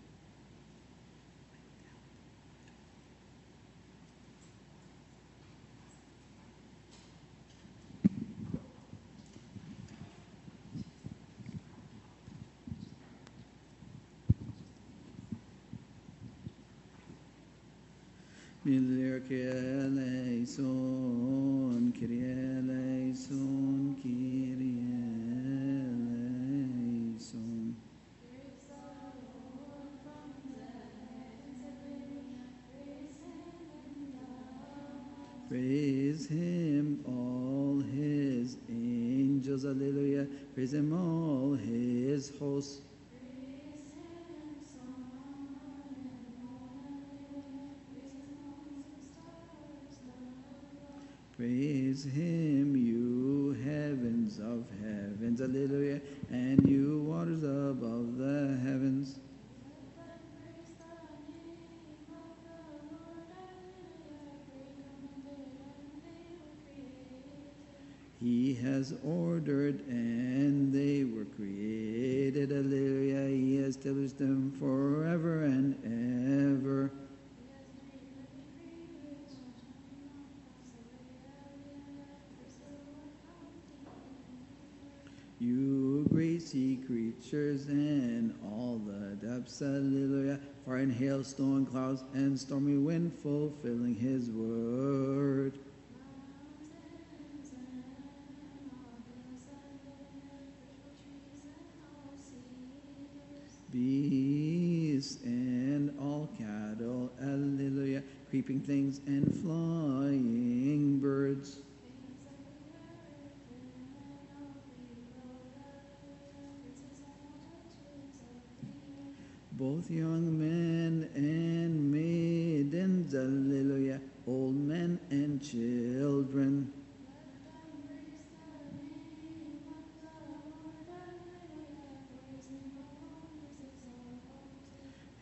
Kyrie eleison, Kyrie eleison, Kyrie eleison. Praise him, all his angels, alleluia. Praise him, all his hosts. Praise him, you heavens of heavens, alleluia, and you waters above the heavens. He has ordered and they were created, alleluia, he has established them forever and ever. You great sea creatures and all the depths, alleluia, fire and hail, snow and clouds, and stormy wind, fulfilling his word. Beasts and all cattle, alleluia, creeping things and flying birds. Both young men and maidens, alleluia, old men and children.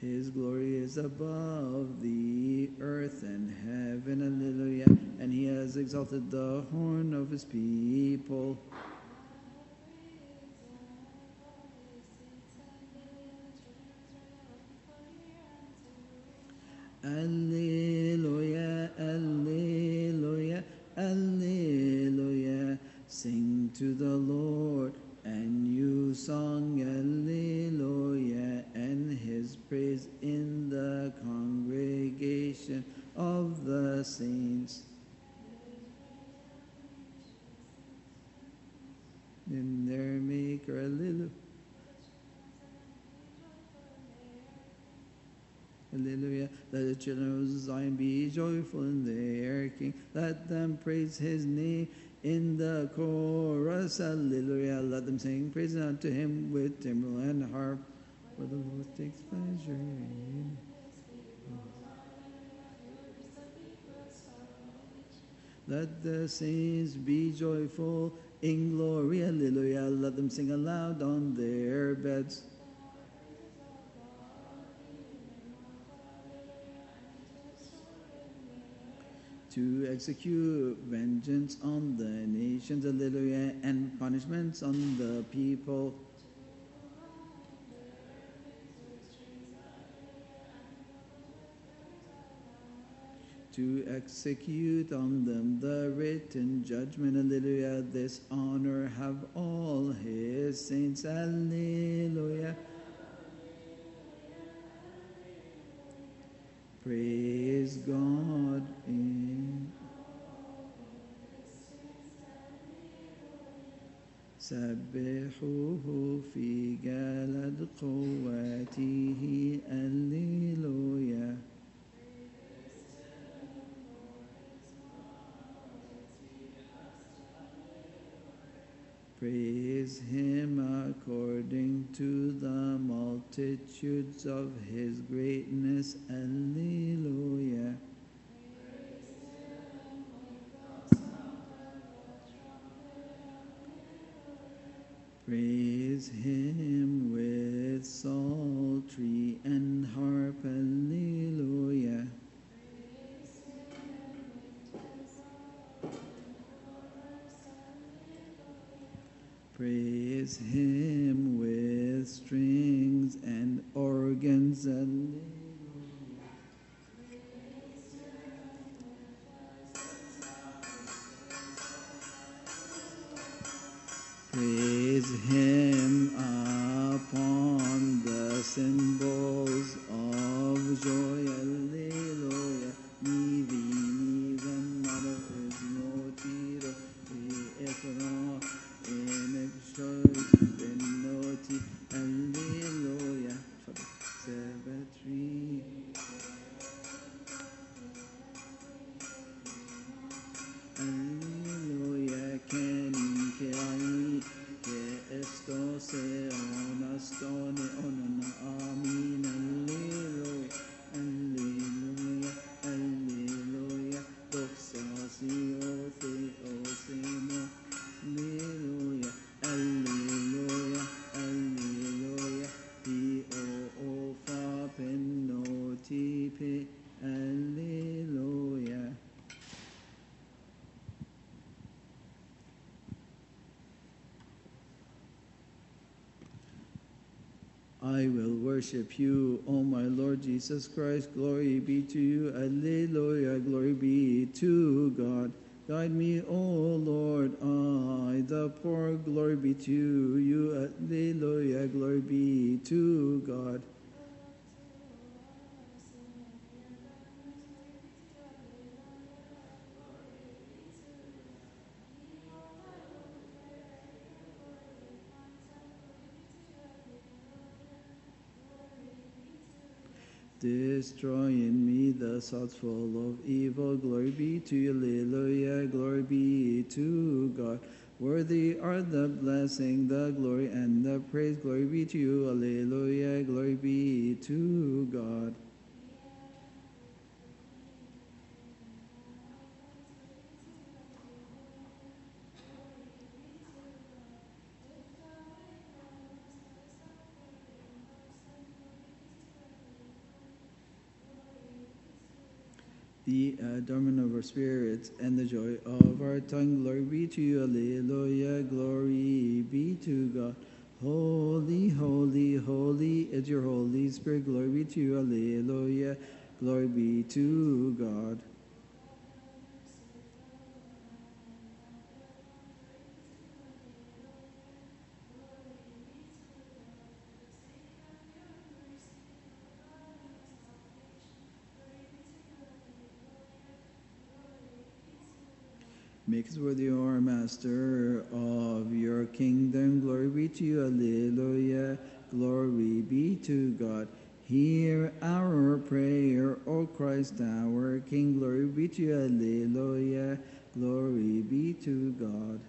His glory is above the earth and heaven, hallelujah. And he has exalted the horn of his people. Alleluia, alleluia, alleluia. Sing to the Lord a new song, alleluia, and his praise in the congregation of the saints. In their Maker, alleluia. Hallelujah. Let the children of Zion be joyful in their King. Let them praise his name in the chorus. Hallelujah. Let them sing praise unto him with timbrel and harp. For the Lord takes pleasure in. Let the saints be joyful in glory. Hallelujah. Let them sing aloud on their beds. To execute vengeance on the nations, hallelujah, and punishments on the people. To execute on them the written judgment, hallelujah. This honor have all his saints, hallelujah. Praise God in سبحوه في جلد قوته هللويا. Praise him according to the multitudes of his greatness. Alleluia. Praise him with psaltery and harp. Alleluia. Praise him with strings and organs. Alleluia. Praise him upon the cymbals of joy. Alleluia. Ni vini vennaro ismo tiro e efro in exois benoti. Alleluia. Seventy. Alleluia. Kenin keai ke esto se onastone onana. Amin. Alleluia. Alleluia. Alleluia. Doxa si o the osemo. Alleluia. Alleluia. Alleluia. Pi o o fa penoti pe. Alleluia. I will worship you, O my Lord Jesus Christ. Glory be to you. Alleluia. Glory be to God. Guide me, O Lord, I, the poor. Glory be to you. Alleluia. Glory be to God. Destroy in me the thoughts full of evil. Glory be to you. Alleluia. Glory be to God. Worthy are the blessing, the glory, and the praise. Glory be to you. Alleluia. Glory be to God. the adornment of our spirits, and the joy of our tongue. Glory be to you, Alleluia. Glory be to God. Holy, holy, holy is your Holy Spirit. Glory be to you, Alleluia. Glory be to God. Make us worthy, O our Master, of your kingdom. Glory be to you, Alleluia. Glory be to God. Hear our prayer, O Christ our King. Glory be to you, Alleluia. Glory be to God.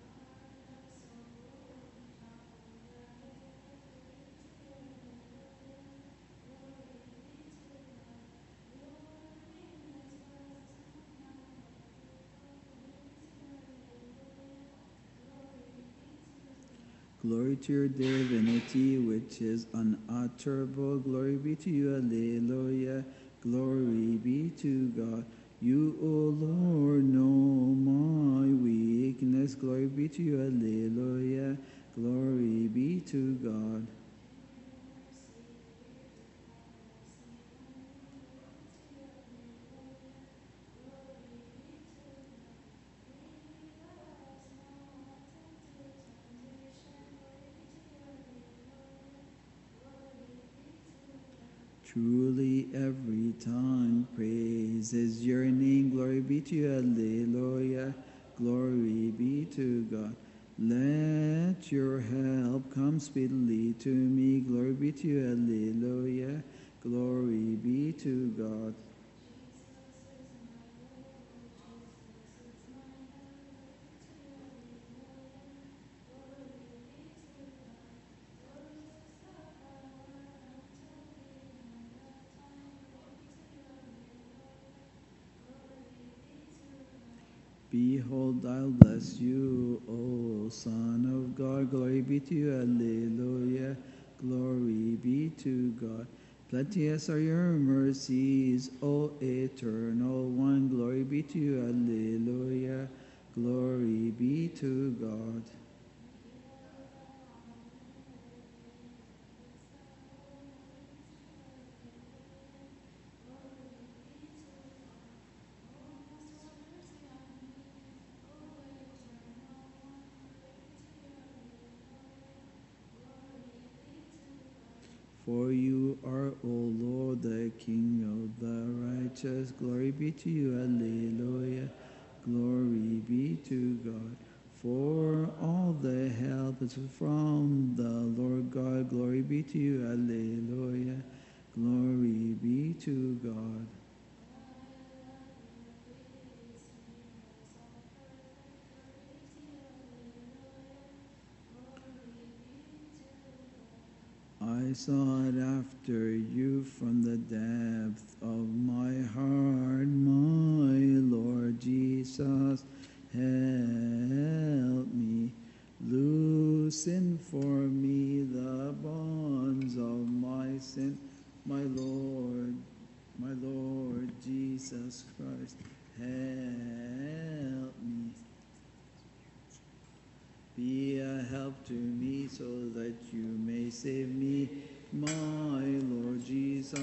Glory to your divinity, which is unutterable. Glory be to you, Alleluia. Glory be to God. You, O Lord, know my weakness. Glory be to you, Alleluia. Glory be to God. Truly every tongue praises your name. Glory be to you, Alleluia. Glory be to God. Let your help come speedily to me. Glory be to you, Alleluia. Glory be to God. Behold, I'll bless you, O Son of God. Glory be to you, Alleluia. Glory be to God. Plenteous are your mercies, O Eternal One. Glory be to you, Alleluia. Glory be to God. For you are, O Lord, the King of the righteous. Glory be to you, Alleluia. Glory be to God. For all the help is from the Lord God. Glory be to you, Alleluia. Glory be to God. I sought after you from the depth of my heart, my Lord Jesus. Help me, loosen for me the bonds of my sin, my Lord, my Lord Jesus Christ. Help me. Be a help to me so that you may save me, my Lord Jesus.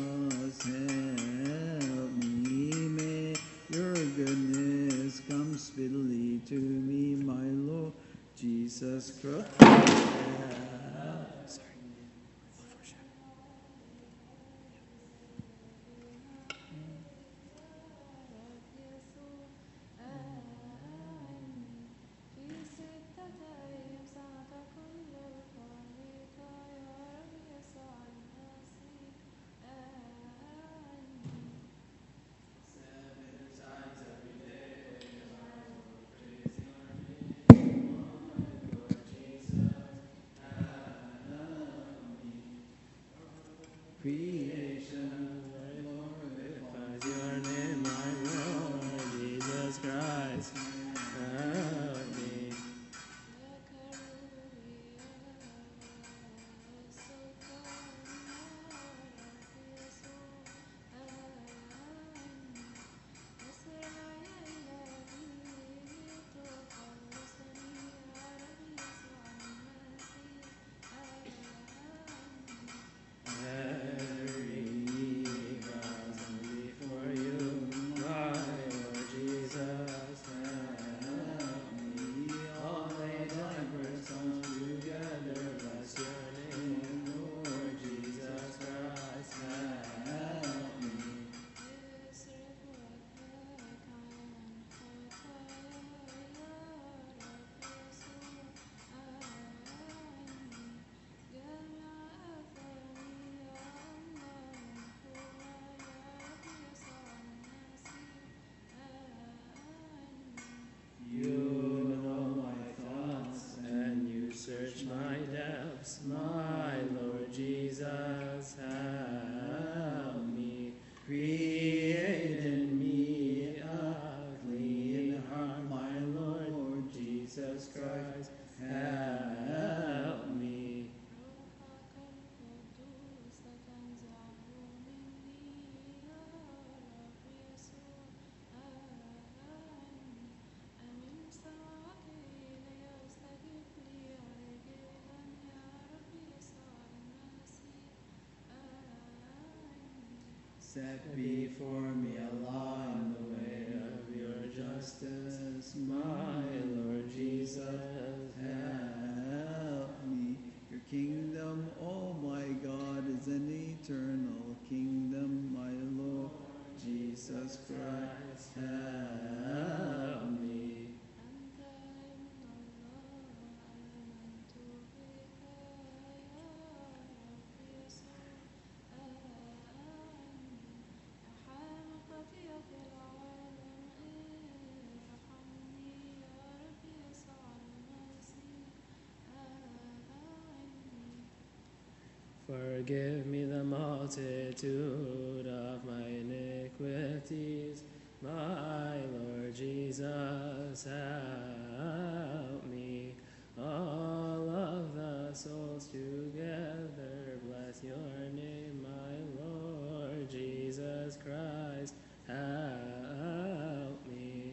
Help me. May your goodness come speedily to me, my Lord Jesus Christ. Jesus, my Lord Jesus, help me. Create in me a clean heart, my Lord Jesus Christ, help me. روحك القدوس لا تنزعه مني يا رب يسوع آمين أمن سمعك إلي واستجب لي عاجلا يا رب يسوع المسيح آمين Set before me a law in the way of your justice, my Lord Jesus, help me. Your kingdom, oh my God, is an eternal kingdom, my Lord Jesus Christ, help me. أنت ابن الله آمنت بك يا رب يسوع آمين يا حامل خطيئة العالم ارحمني يا رب يسوع المسيح آمين Forgive me the multitude of my iniquities, my Lord Jesus, help me. All of the souls together, bless your name, my Lord Jesus Christ, help me.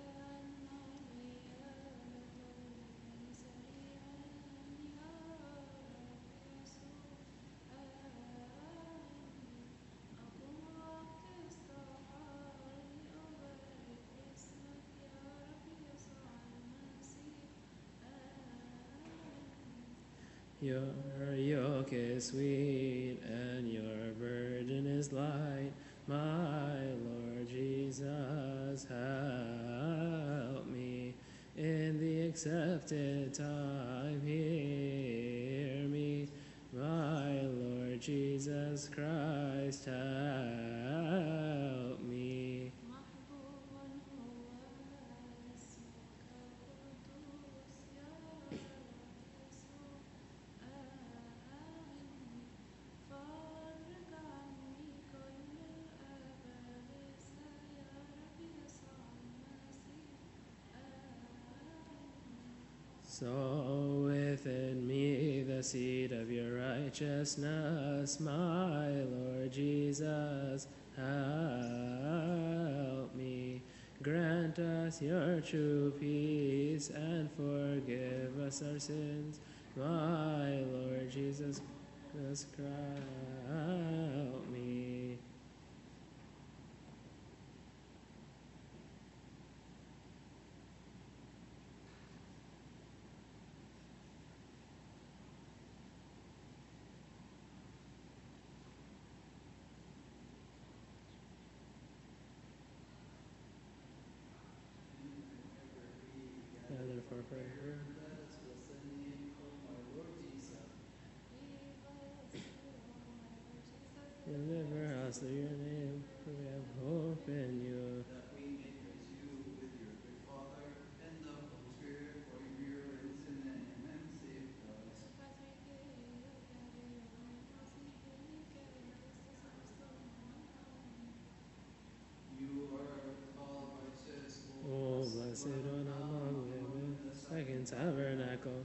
Your yoke is sweet and your burden is light, my Lord Jesus, help me. In the accepted time, hear me, my Lord Jesus Christ, help me. محبوب هو اسمك القدوس يا رب يسوع آمين فرج عني كل الأبالسة يا رب يسوع المسيح آمين Sow within me the seed of your righteousness, my Lord Jesus, help me. Grant us your true peace and forgive us our sins, my Lord Jesus Christ, help me. Gather for prayer. Let us bless the name of my Lord Jesus. Deliver us through your name, for we have hope in you. That we may praise you with your good Father and the Holy Spirit, for your is in the name and saved us. You are all righteous, Oh, blessed one among women, like in tabernacle.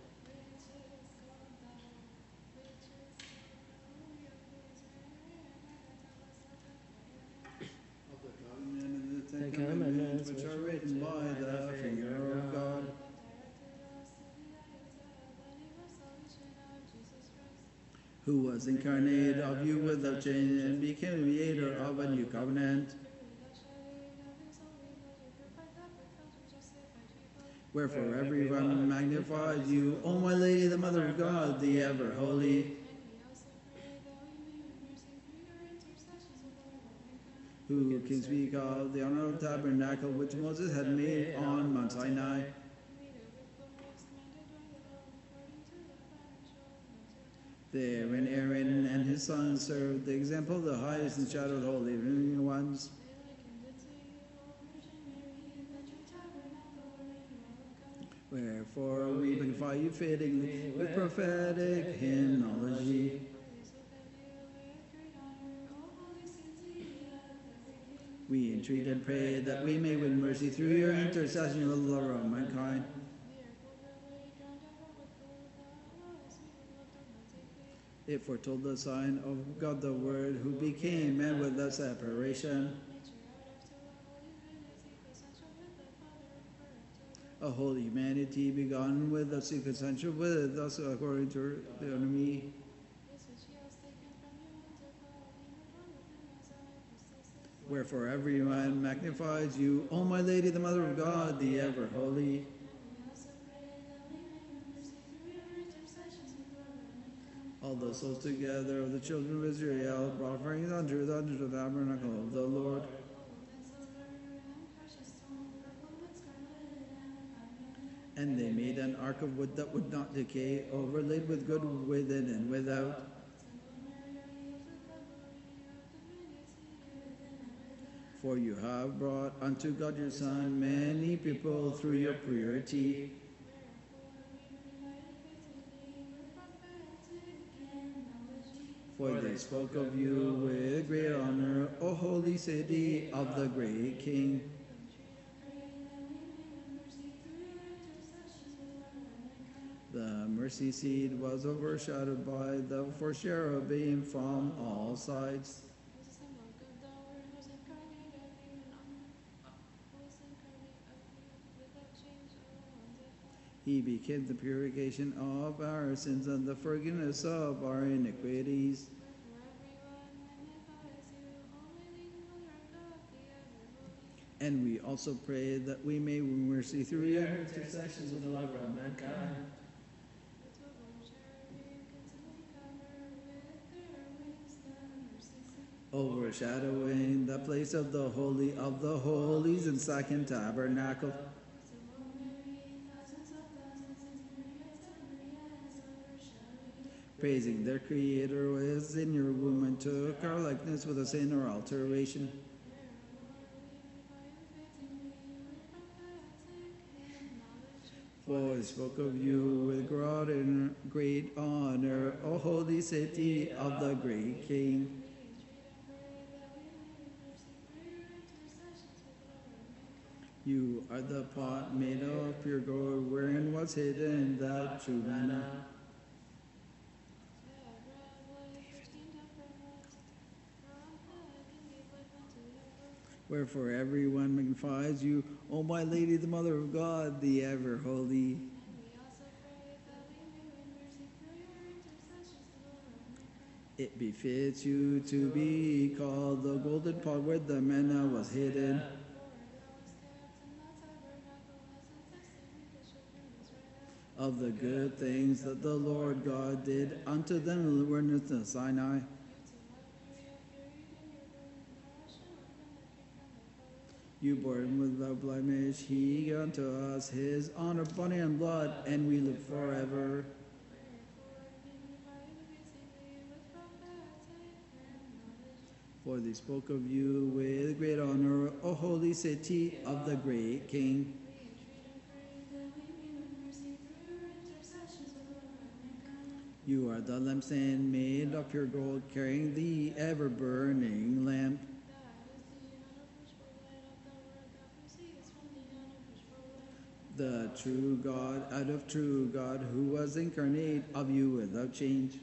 of the covenant and the The Ten Commandments, commandments which are written by the finger of God, who was incarnate of you without change and became a mediator of a new covenant. Wherefore everyone magnifies you, O my Lady, the Mother of God, the ever holy, who can speak of the honor of the tabernacle which Moses had made on Mount Sinai. Therein Aaron and his sons served the example of the highest and shadow of the holy living ones. Wherefore we magnify you fittingly with prophetic hymnology. We entreat and pray that we may win mercy through your intercession with the Lord of mankind. It foretold the sign of God the Word, who became man without separation, a holy humanity begotten with us, consensual with us according to the enemy. Wherefore everyone magnifies you, O my Lady, the Mother of God, the ever holy. All the souls together of the children of Israel brought offerings unto the unto the tabernacle of the Lord. And they made an ark of wood that would not decay, overlaid with good within and without. For you have brought unto God your Son many people through your purity. For they spoke of you with great honor, O holy city of the great King. The mercy seat was overshadowed by the four cherubim from all sides. He became the purification of our sins and the forgiveness of our iniquities. And we also pray that we may win mercy through your intercessions with the love of mankind. Overshadowing the place of the Holy of the Holies and second tabernacle. Praising their Creator was in your womb and took our likeness with a sin or alteration. For he spoke of you with great honor, O holy city of the great King. You are the pot made of pure gold, wherein was hidden that true manna. Wherefore everyone magnifies you, O my Lady, the Mother of God, the ever holy. It befits you to be called the golden pot where the manna was hidden. Of the good things that the Lord God did unto them in the wilderness of Sinai. You bore him without blemish, he gave unto us his honor, body and blood, and we live forever. For they spoke of you with great honor, O holy city of the great King. You are the lampstand made of pure gold, carrying the ever-burning lamp. The true God out of true God, who was incarnate of you without change.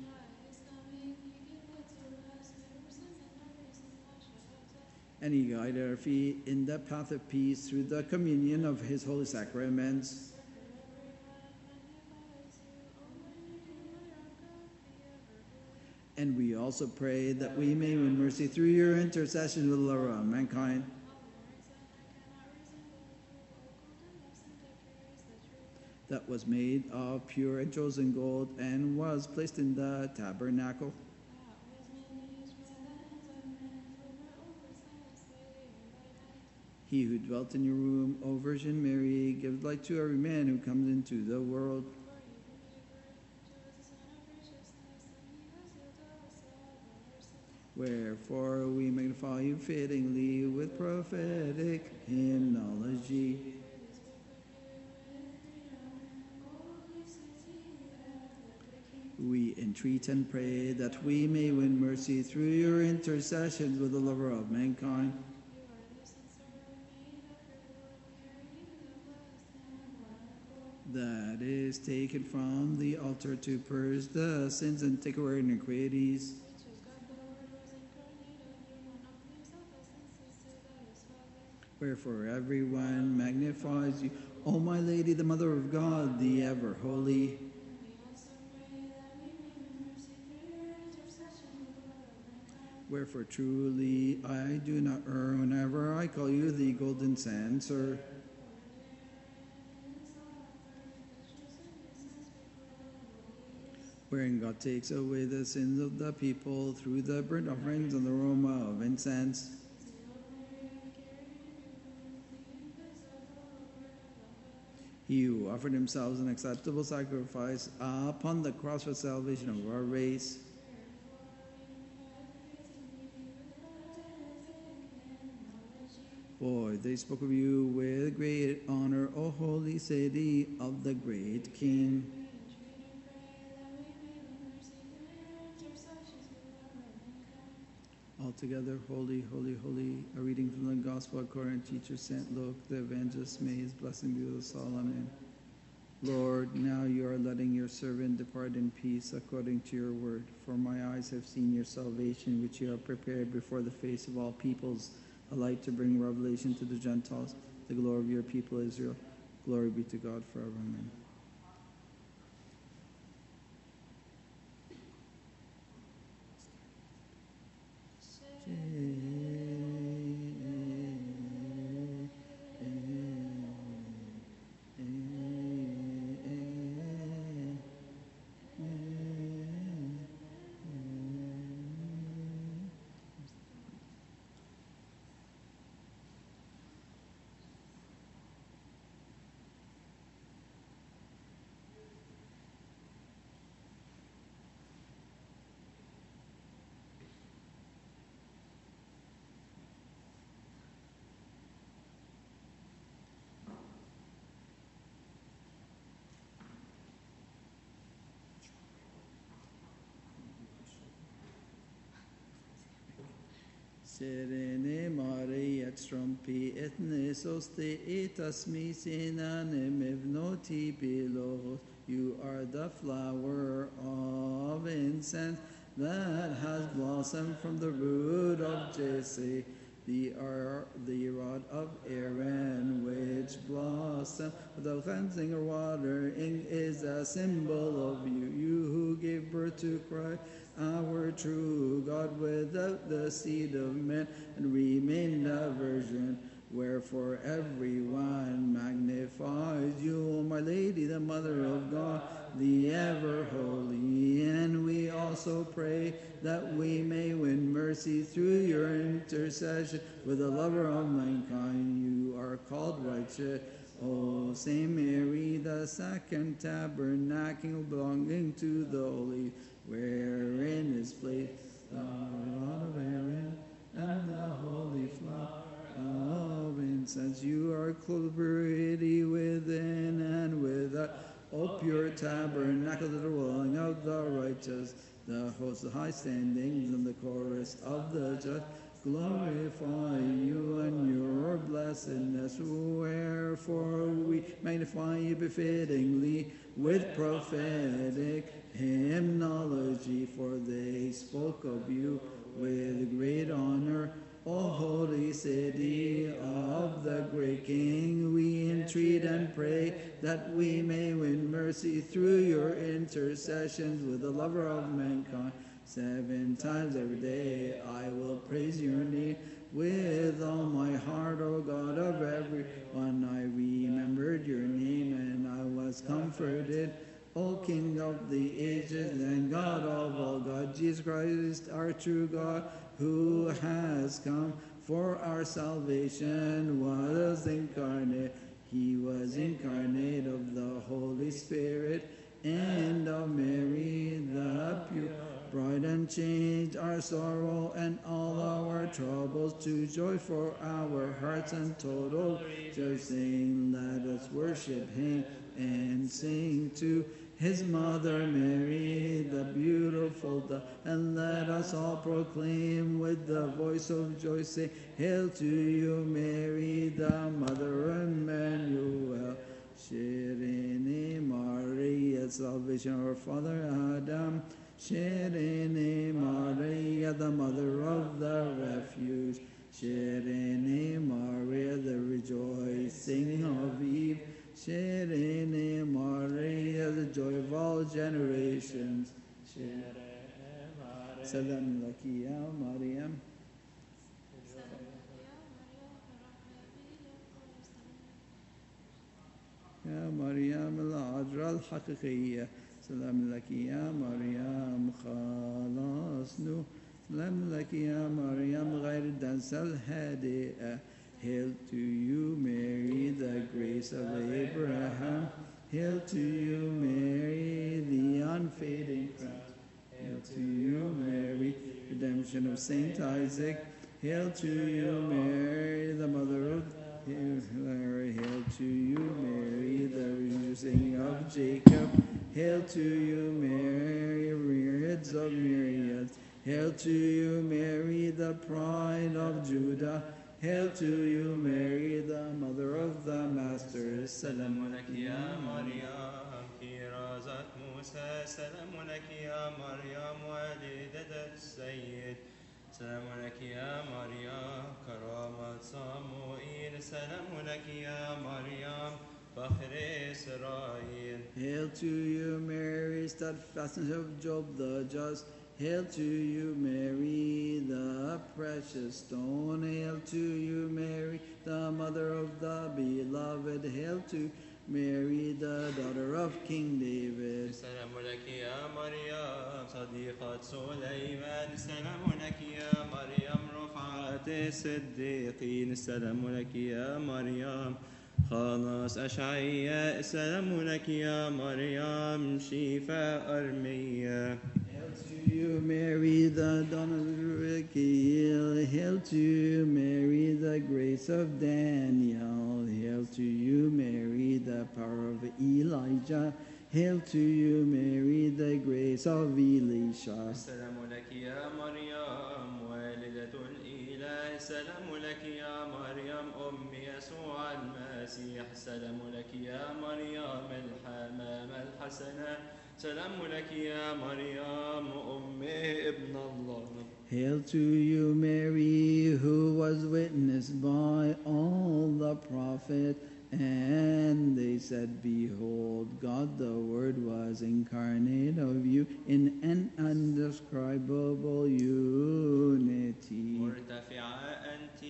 And he guided our feet in the path of peace through the communion of his holy sacraments. And we also pray that we may win mercy through your intercession with the Lord of mankind. That was made of pure and chosen gold and was placed in the tabernacle. He who dwelt in your womb, O Virgin Mary, gives light to every man who comes into the world. Wherefore we magnify you fittingly with prophetic hymnology. We entreat and pray that we may win mercy through your intercessions with the lover of mankind, that is taken from the altar to purge the sins and take away iniquities. Wherefore everyone magnifies you, O my Lady, the Mother of God, the ever holy. Wherefore truly I do not err whenever I call you the golden censer. Wherein God takes away the sins of the people through the burnt offerings and the aroma of incense. He who offered himself as an acceptable sacrifice upon the cross for salvation of our race. For they spoke of you with great honor, O holy city of the great King. Altogether, holy, holy, holy, a reading from the Gospel according to teacher Saint Luke, the evangelist. May his blessing be with us all. Amen. Lord, now you are letting your servant depart in peace according to your word. For my eyes have seen your salvation, which you have prepared before the face of all peoples, a light to bring revelation to the Gentiles, the glory of your people Israel. Glory be to God forever. Amen. Serene Maria Trompi etnesos te etas misenanem evnoti belos. You are the flower of incense that has blossomed from the root of Jesse, the, ar- the rod of Aaron, which blossomed without cleansing or watering, is a symbol of you, you who gave birth to Christ, our true God, without the seed of man, and remained a virgin. Wherefore everyone magnifies you, O my Lady, the Mother of God, the ever holy. And we also pray that we may win mercy through your intercession with the lover of mankind. You are called righteous, O Saint Mary, the second tabernacle belonging to the holy, wherein is placed the rod of Aaron and the holy flower of incense. You are clothed purity within and without, O pure tabernacle, the dwelling of the righteous. The host of high standings and the chorus of the just glorify you and your blessedness. Wherefore we magnify you befittingly with prophetic hymnology, for they spoke of you with great honor. O holy city of the great King, we entreat and pray that we may win mercy through your intercessions with the lover of mankind. Seven times every day I will praise your name with all my heart, O God of everyone. I remembered your name and I was comforted. O King of the ages and God of all God, Jesus Christ, our true God, who has come for our salvation, was incarnate. He was incarnate of the Holy Spirit and of Mary, the pure bride, and changed our sorrow and all our troubles to joy for our hearts and total rejoicing. Let us worship him and sing to his mother Mary, the beautiful, the, and let us all proclaim with the voice of joy, say, Hail to you, Mary, the mother of Emmanuel. Shirene Maria, salvation of our father Adam. Shirene Maria, the mother of the refuge. Shirene Maria, the rejoicing of Eve. Shirene Maria, the joy of all generations. Salam laki ya Maryam. يا مريم العذراء الحقيقية سلام لك يا مريم خلاص نو سلام لك يا مريم غير الدنس الهادئة. Hail to you, Mary, the grace of Abraham. Hail to you, Mary, the unfading crown. Hail to you, Mary, redemption of Saint Isaac. Hail to you, Mary, the mother of Hail, hail to you, Mary, the rejoicing of Jacob. Hail to you, Mary, myriads of myriads. Hail to you, Mary, the pride of Judah. Hail to you, Mary, the mother of the Master. سلام لك يا مريم كرازة موسى. سلام لك يا مريم والدة السيد. سلام لك يا مريم كرامة صموئيل. سلام لك يا مريم فخر إسرائيل. Hail to you, Mary, steadfastness of Job the just. Hail to you, Mary, the precious stone. Hail to you, Mary, the mother of the beloved. Hail to Mary, the daughter of King David. سلام لك يا مريم صديقة سليمان. سلام لك يا مريم رفعة الصديقين. سلام لك يا مريم خلاص أشعياء. سلام لك يا مريم شفاء أرميا. Hail to you, Mary, the dawn of Raquel. Hail to you, Mary, the grace of Daniel. Hail to you, Mary, the power of Elijah. Hail to you, Mary, the grace of Elisha. السلام لك يا مريم والدة الإله. سلام لك يا مريم أم يسوع المسيح. سلام لك يا مريم الحمامة الحسنة. سلام لك يا مريم أم ابن الله. Hail to you, Mary, who was witnessed by all the prophets. And they said, Behold, God the Word was incarnate of you in an indescribable unity. مرتفعة أنت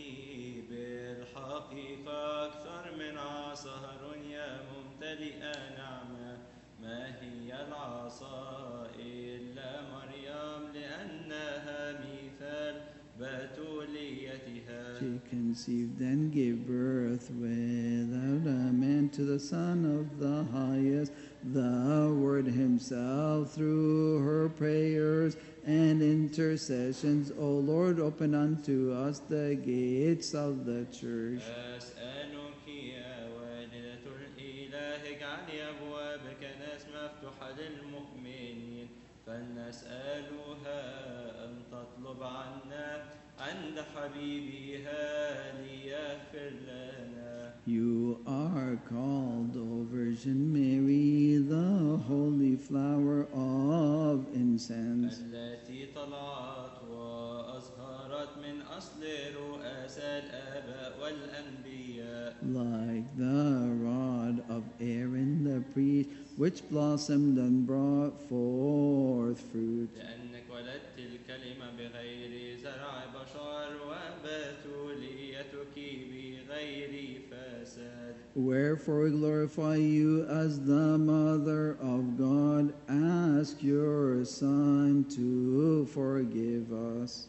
بالحقيقة أكثر من عصا يا ممتلئة نعمة. ما هي العصا إلا مريم لأنها مثال بتوليتها. She conceived and gave birth without a man to the Son of the Highest, the Word Himself, through her prayers and intercessions. O Lord, open unto us the gates of the church. أسألك يا والدة الإله اجعلي أبواب الكنائس مفتوحة للمؤمنين. فلنسألها أن تطلب عنا عند حبيبها ليغفر لنا. You are called, O Virgin Mary, the holy flower of incense. التي طلعت وأزهرت من أصل رؤساء الآباء والأنبياء. Like the rod of Aaron the priest, which blossomed and brought forth fruit. لأنك ولدت الكلمة بغير زرع بشر وبتوليتك بغير فساد. Wherefore we glorify you as the Mother of God. Ask your Son to forgive us.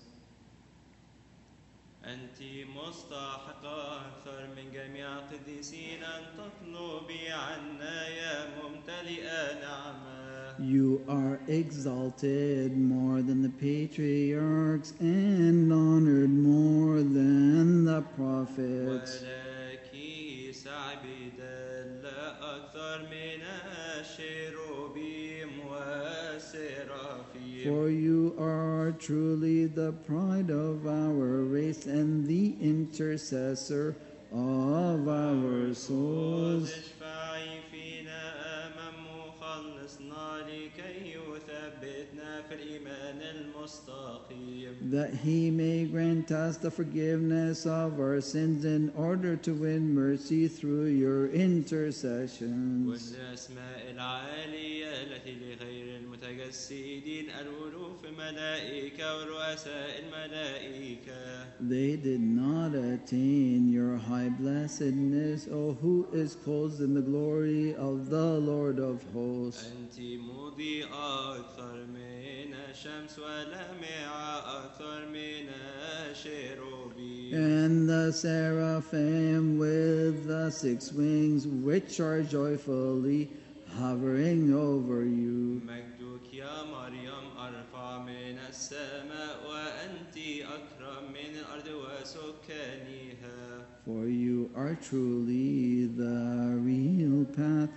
أنت مستحقة أكثر من جميع القديسين أن تطلبي عنا يا ممتلئة نعمة. You are exalted more than the patriarchs and honored more than the prophets. ولك سعبدا لا أكثر من الشروبين. For you are truly the pride of our race and the intercessor of our souls. اشفعي فينا أمام مخلصنا لكي يثبتنا في الإيمان المستقيم. That he may grant us the forgiveness of our sins in order to win mercy through your intercessions. والأسماء العالية التي لغير المتجسدين الألوف ملائكة ورؤساء الملائكة. They did not attain your high blessedness, O who is clothed in the glory of the Lord of hosts. أنت مضيئة أكثر من الشمس ولامعة أكثر من الشيروبيم. And the seraphim with the six wings, which are joyfully hovering over you. مجدك يا مريم أرفع من السماء وأنت أكرم من الأرض وسكانها. For you are truly the real path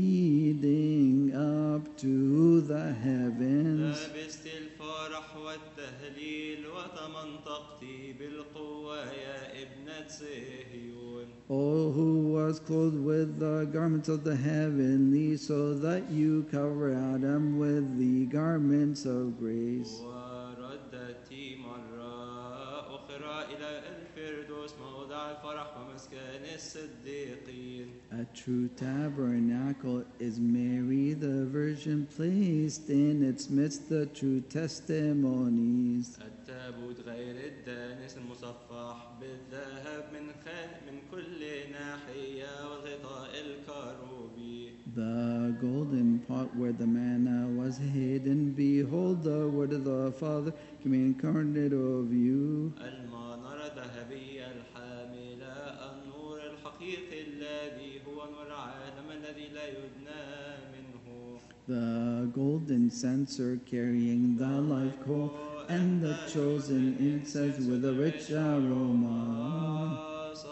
leading up to the heavens. لبست الفرح والتهليل وتمنطقت بالقوة يا ابنة صهيون. O who was clothed with the garments of the heavenly, so that you cover Adam with the garments of grace. وردت مرة أخرى إلى الفردوس موضع الفرح ومسكن الصديقين. A true tabernacle is Mary the Virgin, placed in its midst the true testimonies. التابوت غير الدانس المصفح بالذهب من خ- من كل ناحية والغطاء الكروبي. The golden pot where the manna was hidden, behold the word of the Father came incarnate of you. المنارة الذهبية الحاملة النور الحقيقي الذي هو نور العالم الذي لا يدنى منه. The golden censer carrying the live coal and the chosen incense with a rich aroma.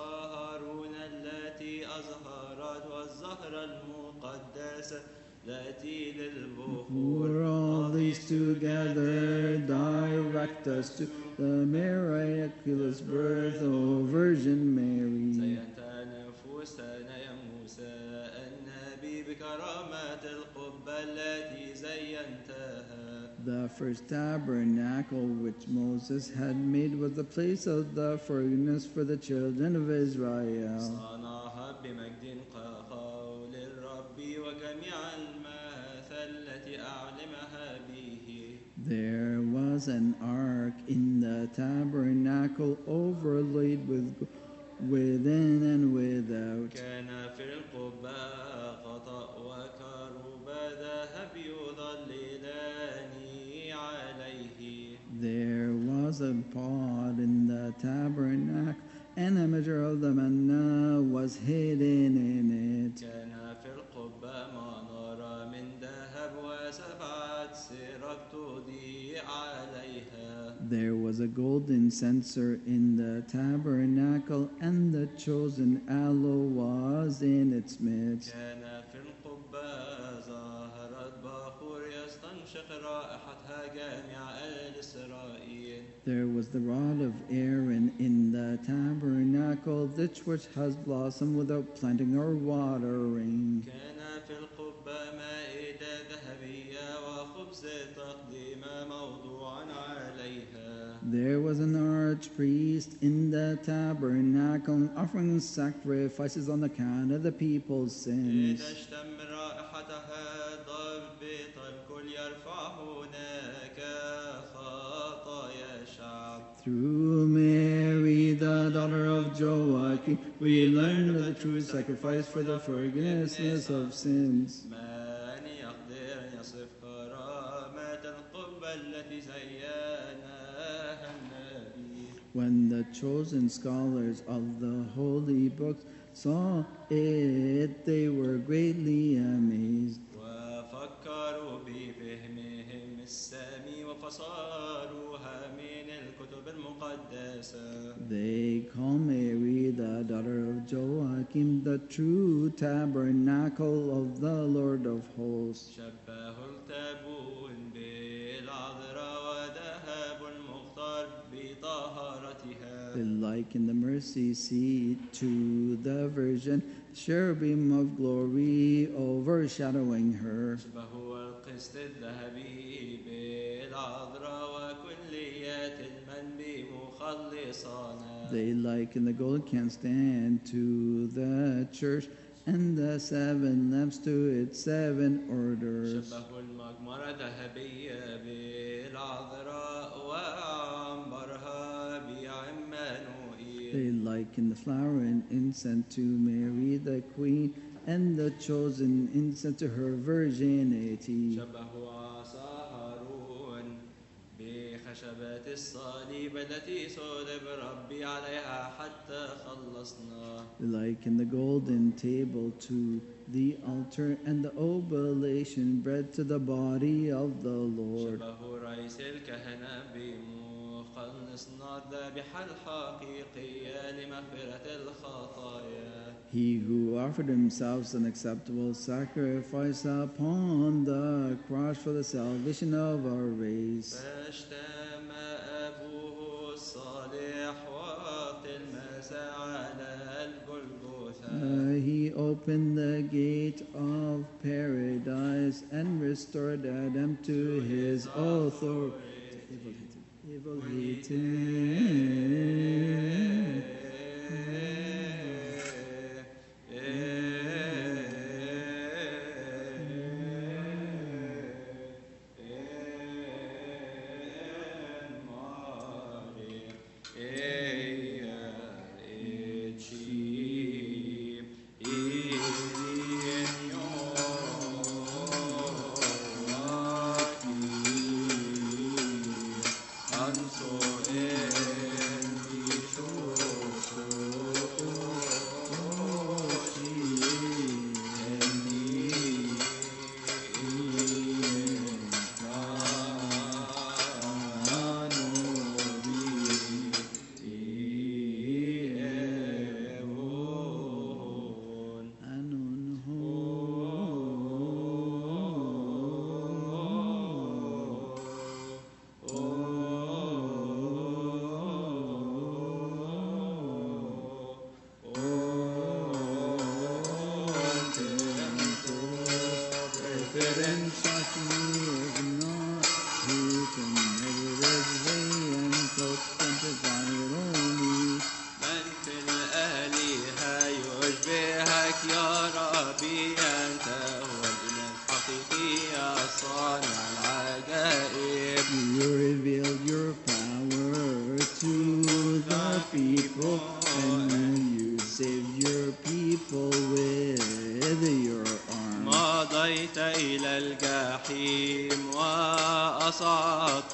صهرون التي أزهرت والزهرة المقدسة التي للبخور. For all these together direct us to the miraculous birth, O Virgin Mary. زينت نفوسنا يا موسى النبي بكرامات القبة التي زينتها. The first tabernacle which Moses had made was the place of the furnace for the children of Israel. صنعها بمجد كقول الرب وجميع المثل التي أعلمها به. There was an ark in the tabernacle overlaid with gold within and without. كان في القبة غطاء وكروب ذهب يظللان عليه. There was a pot in the tabernacle, and a measure of the manna was hidden in it. كان في القبة منارة من ذهب وسبعة سرج تضيء عليها. There was a golden censer in the tabernacle, and the chosen aloe was in its midst. كان في القبة زهرة بخور يستنشق رائحتها جميع آل إسرائيل. There was the rod of Aaron in the tabernacle, which which has blossomed without planting or watering. كان في القبة مائدة ذهبية وخبز تقديم موضوعا عليها. There was an archpriest in the tabernacle, offering sacrifices on account of the people's sins. إذا اشتم رائحتها ضبط الكل يرفع هناك خطايا الشعب. Through Mary, the daughter of Joachim, we learned of the true sacrifice for the forgiveness of sins. من يقدر أن يصف كرامات القبة التي زيناها النبي. When the chosen scholars of the holy books saw it, they were greatly amazed. وفكروا بفهمهم السامي وفصاروها من الكتب المقدسة. They call Mary, the daughter of Joachim, the true tabernacle of the Lord of hosts. شبهوا التابون بالعذراء Like in the mercy seat to the Virgin, cherubim of glory overshadowing her. شبه القسط الذهبي بالعذراء وكليات المنبي مخلصانا. They liken the golden lampstand to the church, and the seven lamps to its seven orders. شبه المجمرة ذهبية بالعذراء وعنبرها بعمانوئيل. They liken the flower and incense to Mary the Queen, and the chosen incense to her virginity. شبه عصا هارون بخشبات الصليب التي صلب ربي عليها حتى خلصنا. Like in the golden table to the altar, and the oblation bread to the body of the Lord. شبه رئيس الكهنة بمخلصنا الذبيحة الحقيقية لمغفرة الخطايا. He who offered himself as an acceptable sacrifice upon the cross for the salvation of our race. فاشتم أبوه الصالح وقت المساء على الجلجثة. Uh, he opened the gate of paradise and restored Adam to his authority. Evil hating. You revealed your power to the people, and you saved your people with your arm. مضيت إلى الجحيم وأصعدت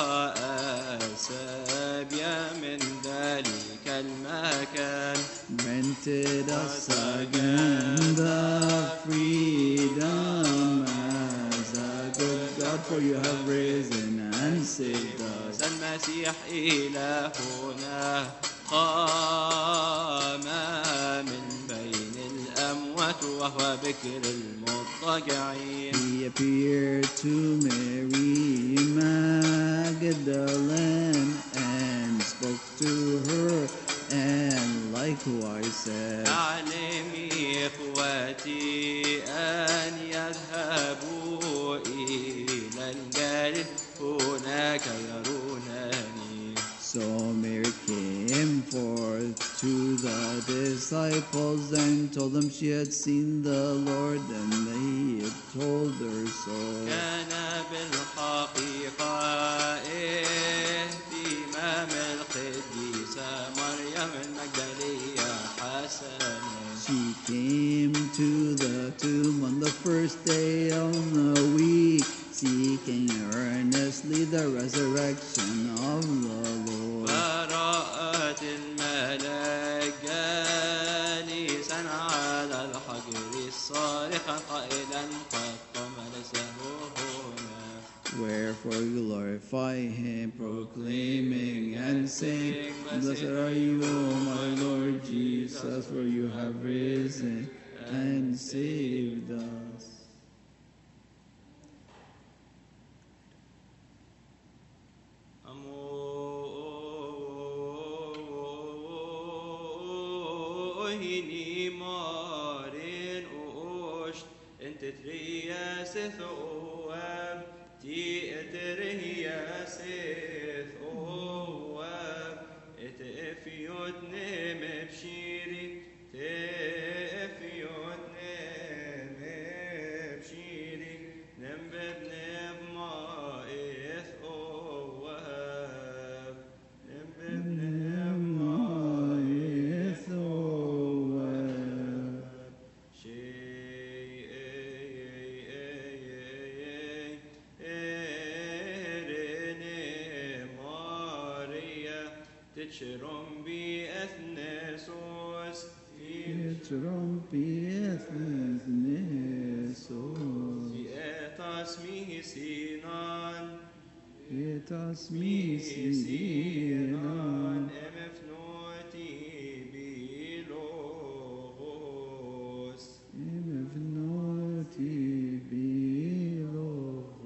أسابيا من ذلك المكان. Granted us again the freedom as a good God, for you have risen and saved us. المسيح إلهنا قام من بين الأموات وهو بكر المضطجعين. He appeared to Mary Magdalene and spoke to her, and likewise said, أعلمي إخوتي أن يذهبوا إلى الجليل هناك يرونني. So Mary came forth to the disciples and told them she had seen the Lord, and they had told her so. كان بالحقيقة اهتمام القديسة مريم المجدلية حسنا. She came to the tomb on the first day of the week, seeking earnestly the resurrection of the Lord. فرأت الملاك جالسا على الحجر صارخا قائلا قد قام ليس هنا. Wherefore glorify him, proclaiming and saying, Blessed are you, O my Lord Jesus, for you have risen and saved us. أموت هيني مارين أوشت انت تريا سث أوام تي اتريا سث أوام اتفيوت نم بشيري تفيوت نم بشيري نم ببنب ما إث أوام نم ببنب ما إث أوام شيء إرني ماريا تشرم بأثنسوس Pietas mihi sinan, Pietas misinan, emefnoti bilogos. emevnoti bilos.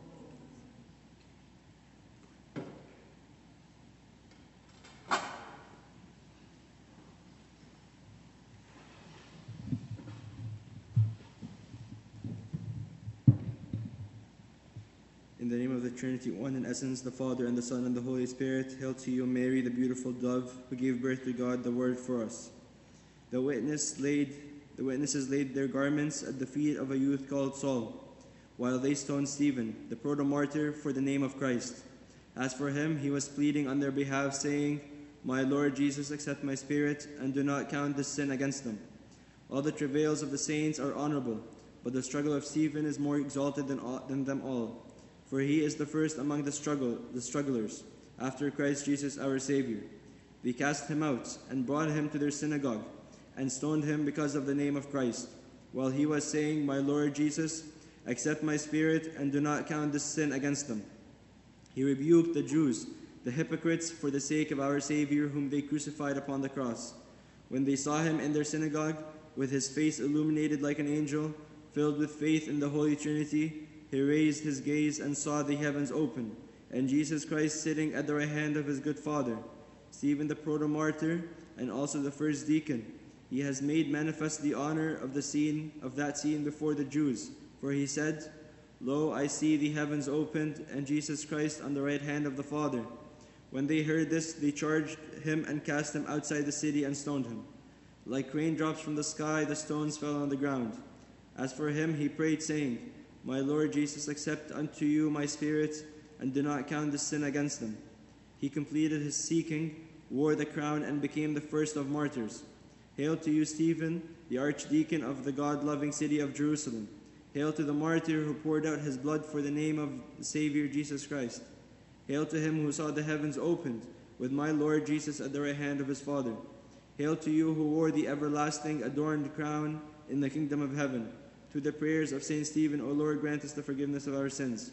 In the name of the Trinity, one in essence, the Father and the Son and the Holy Spirit, hail to you, Mary, the beautiful dove, who gave birth to God, the Word for us. The witness laid, the witnesses laid their garments at the feet of a youth called Saul, while they stoned Stephen, the proto-martyr for the name of Christ. As for him, he was pleading on their behalf, saying, "My Lord Jesus, accept my spirit, and do not count this sin against them." All the travails of the saints are honorable, but the struggle of Stephen is more exalted than, all, than them all. For he is the first among the struggle, the strugglers, after Christ Jesus our Savior. They cast him out and brought him to their synagogue and stoned him because of the name of Christ, while he was saying, "My Lord Jesus, accept my spirit and do not count this sin against them." He rebuked the Jews, the hypocrites, for the sake of our Savior, whom they crucified upon the cross. When they saw him in their synagogue, with his face illuminated like an angel, filled with faith in the Holy Trinity, he raised his gaze and saw the heavens open, and Jesus Christ sitting at the right hand of his good Father. Stephen the proto-martyr, and also the first deacon, he has made manifest the honor of the scene of that scene before the Jews. For he said, "Lo, I see the heavens opened, and Jesus Christ on the right hand of the Father." When they heard this, they charged him and cast him outside the city and stoned him. Like raindrops from the sky, the stones fell on the ground. As for him, he prayed, saying, "My Lord Jesus, accept unto you my spirit, and do not count this sin against them." He completed his seeking, wore the crown, and became the first of martyrs. Hail to you, Stephen, the archdeacon of the God-loving city of Jerusalem. Hail to the martyr who poured out his blood for the name of the Savior Jesus Christ. Hail to him who saw the heavens opened, with my Lord Jesus at the right hand of his Father. Hail to you who wore the everlasting adorned crown in the kingdom of heaven. To the prayers of Saint Stephen, O Lord, grant us the forgiveness of our sins.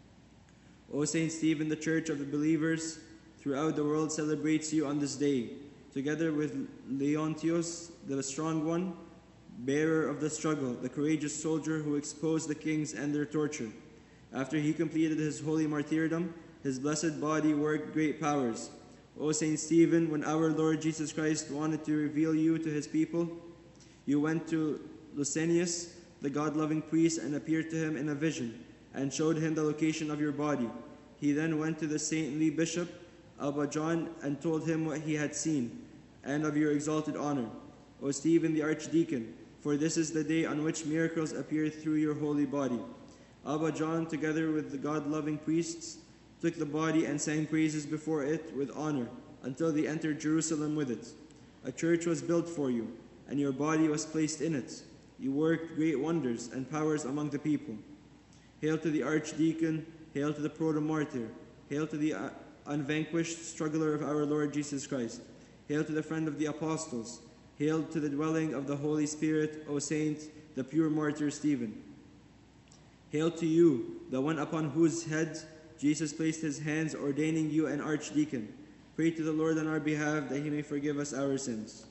O Saint Stephen, the church of the believers throughout the world celebrates you on this day, together with Leontios, the strong one, bearer of the struggle, the courageous soldier who exposed the kings and their torture. After he completed his holy martyrdom, his blessed body worked great powers. O Saint Stephen, when our Lord Jesus Christ wanted to reveal you to his people, you went to Lucenius, the God-loving priest, and appeared to him in a vision, and showed him the location of your body. He then went to the saintly bishop, Abba John, and told him what he had seen, and of your exalted honor, O Stephen the archdeacon, for this is the day on which miracles appeared through your holy body. Abba John, together with the God-loving priests, took the body and sang praises before it with honor, until they entered Jerusalem with it. A church was built for you, and your body was placed in it. You worked great wonders and powers among the people. Hail to the archdeacon, hail to the proto-martyr, hail to the unvanquished struggler of our Lord Jesus Christ. Hail to the friend of the apostles. Hail to the dwelling of the Holy Spirit, O Saint, the pure martyr Stephen. Hail to you, the one upon whose head Jesus placed his hands, ordaining you an archdeacon. Pray to the Lord on our behalf that he may forgive us our sins.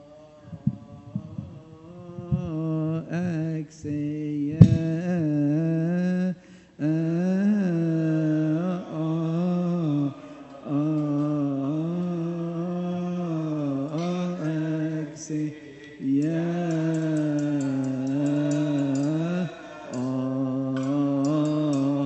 Exeya exi, ya, ah,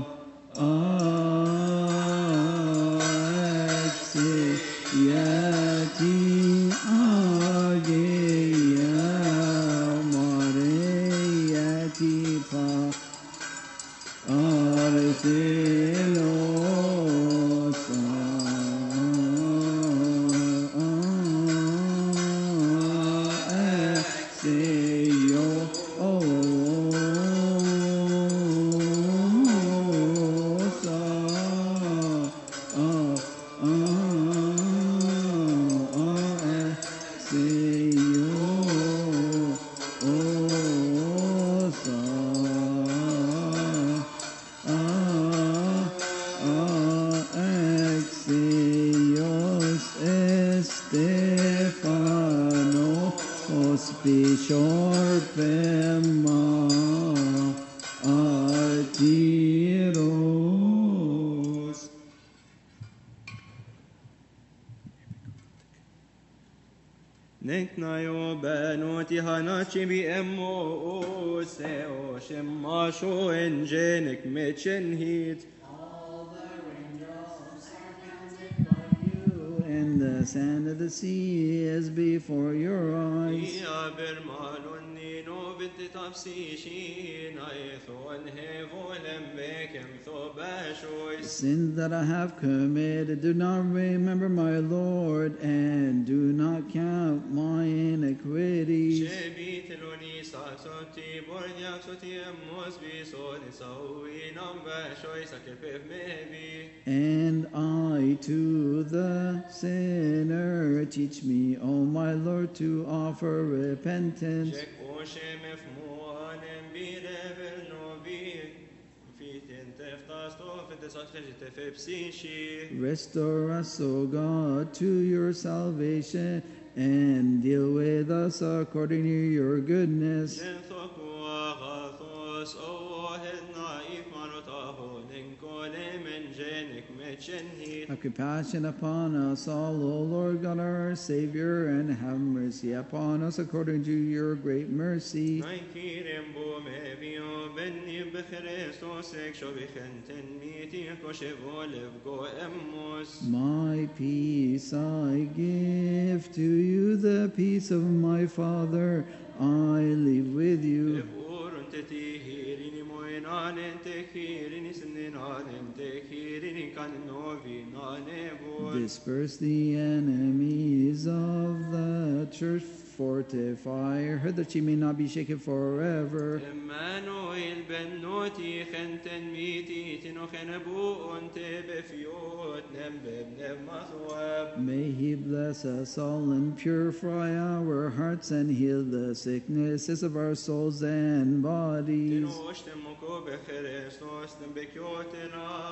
ah, exi, yati, age, ya, mare, yati, pa, arselosa, exio, osa, ah, ah, exio, osa, Axios Estefano Hospicior Pema Artiros. Neknayo benoti hanachi bi emmo seo shemmasho enjenik mechen hit. And the sand of the sea is before your eyes. Ia bermalun nino binti tafsishin aithon hevolem bekem thobashois. Sins that I have committed, do not remember, my Lord, and do not count my iniquities. Shebitiloni saksoti bornyaksoti emmos bisoni saui nambashois akepef mevi. And I to the sinner teach me, O my Lord, to offer repentance. Shek oshem efmuanem birevel novi. Fitin teftas tofet desachej tefepsishi. Restore us, O God, to your salvation, and deal with us according to your goodness. Genthokua ohed naif manotaho ninkolem enjenik mechenhit. Have compassion upon us all, O Lord God, our Savior, and have mercy upon us according to your great mercy. Naikirem bo mevio benni bechrestos eksho bichenten miti koshevolev go emmos. My peace I give to you, the peace of my Father I leave with you. Evorun tetihirini moinanen tehirini sininanen tehirini kaninovi nanevor. Disperse the enemies of the church, fortify her that she may not be shaken forever. Emmanuel ben noti chenten miti tinochenebu onte befiot nembeb nevmathwab. May he bless us all and purify our hearts and heal the sicknesses of our souls and bodies. Tinoshtem moko becherestos nembekyoten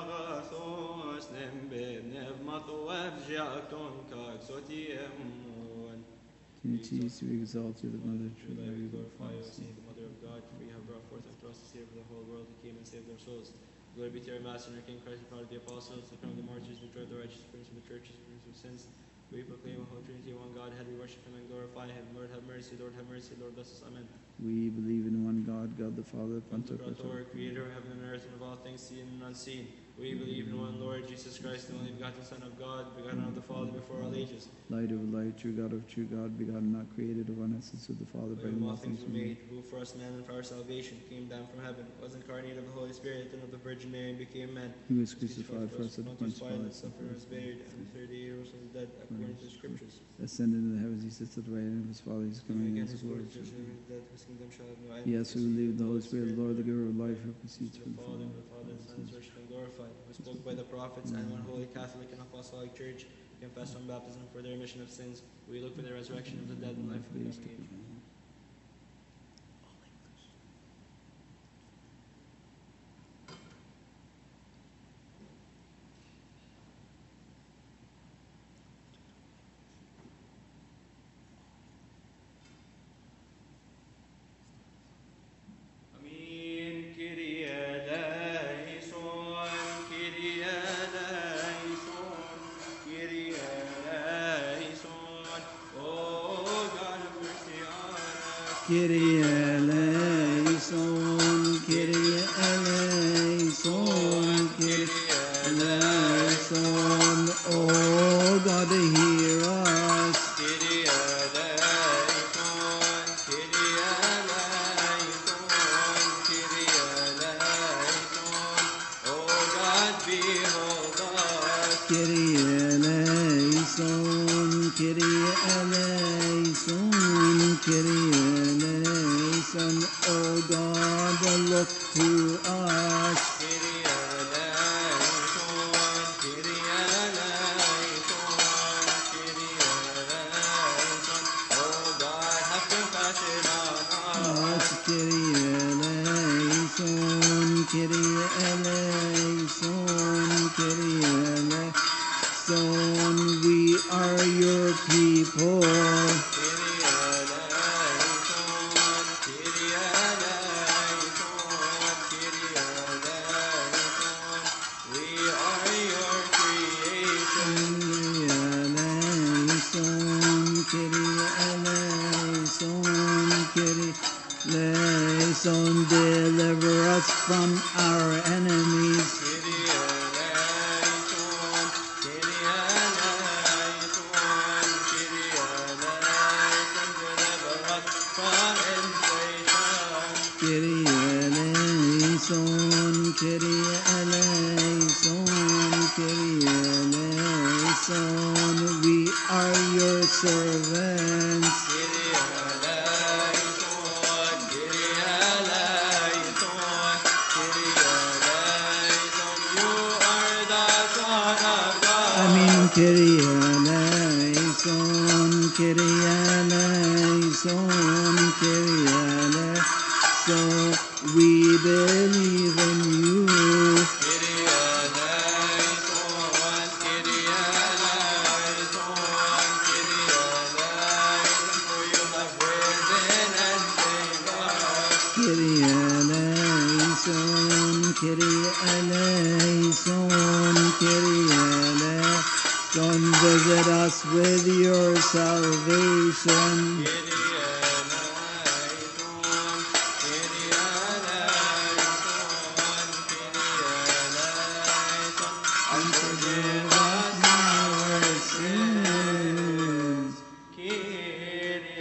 agathos nembeb nevmathwab jakton kaksoti emmon. Jesus, we exalt you, the Mother of Should Truth. I We glorify glorify you, you. Saint, the Mother of God, for you have brought forth unto us the Savior of the whole world, who came and saved our souls. Glory be to our Master and our King Christ, the Father of the Apostles, the crown of the martyrs, the joy of the righteous, prince of the churches, forgiveness of sins. We proclaim a whole Trinity, one God, head, we worship him and glorify him. Lord, have mercy, Lord, have mercy, Lord, bless us, amen. We believe in one God, God the Father, Pantocrator. Pantocrator, creator of heaven and earth and of all things seen and unseen. We believe in one Lord, Jesus Christ, the only begotten Son of God, begotten of the Father before all ages. Light of light, true God of true God, begotten, not created, of one essence with the Father, By by whom whom all things were made, who for us man and for our salvation came down from heaven, was incarnate of the Holy Spirit and of the Virgin Mary, and became man. He was crucified for us at Pontius Pontius Pilate, Pilate, suffered and was buried, and the third day he rose from the dead, according to the Scriptures. ascended into the heavens, he sits at the right hand of his Father, he is coming Again, in his his glory. word, judge the living and the dead, whose kingdom shall have no end. Yes, we believe in the Holy Spirit, the Lord, the giver of life, who proceeds The from the Father, Father. the Father, and the Son, is worshipped and glorified, who spoke by the prophets, and one holy Catholic and apostolic church, confess on baptism for the remission of sins. We look for the resurrection of the dead and life of the Life coming age. Amen. Kyrie eleison, Kyrie eleison, Kyrie eleison. Oh God of mercy. Kyrie eleison, Kyrie eleison, Kyrie eleison. Oh God, hear us. Kyrie eleison, Kyrie eleison, Kyrie eleison. Oh God, behold us. Kyrie eleison, Kyrie eleison, Kyrie eleison. Oh God, look to us. Kyrie eleison, Kyrie eleison, Kyrie eleison. Oh God, have compassion on us. Us, Kyrie eleison, Kyrie eleison, Kyrie eleison. We are your people. Kyrie eleison, Kyrie eleison, Kyrie eleison. We are your creation. Kyrie eleison, Kyrie eleison, Kyrie eleison. Deliver us from our enemies. Kyrie eleison, Kyrie eleison, Kyrie eleison. Deliver us from inflation. Kyrie eleison, Kyrie eleison, Kyrie eleison. We are your servants. Kyrie eleison, Kyrie eleison, Kyrie eleison. You are the Son of God. I mean, Kyrie eleison, Kyrie eleison, Kyrie eleison. We believe in you. Kyrie eleison, Kyrie eleison, Kyrie eleison. For you have risen and saved us. Kyrie eleison, Kyrie eleison, Kyrie eleison. Visit us with your salvation. Kyrie eleison, Kyrie eleison, Kyrie eleison. And forgive us our sins. Kyrie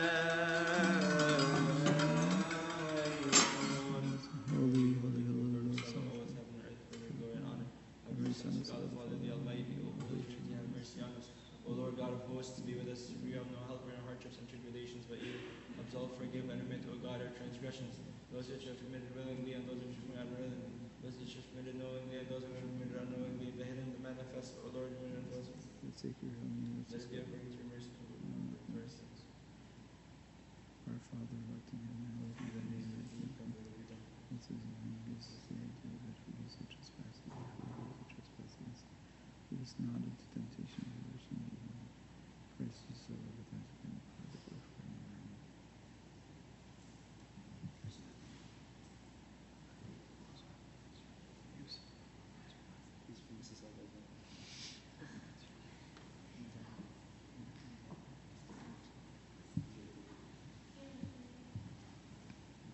eleison. Holy, holy, holy, Lord, Son of always heaven and earth, for your glory and honor. Have Every mercy son on of us, God the Father, the Almighty, O Holy Trinity, have mercy on us. O Lord God of hosts, be with us. We have no helper in our hardships and tribulations, but you absolve, forgive, and remit, O God, our transgressions. Those which have committed willingly and those which have committed unwillingly. Those which have committed knowingly and those which have committed unknowingly. The hidden, the manifest, O Lord, we and those. let's take your helmet. Let us give praise to your mercy, O Lord, for our sins. Our Father, who art in heaven, hallowed be thy name. Thy kingdom come. This is the name of Jesus, Lord, that forgives the trespasses, and forgives the trespass against us. Lead us not into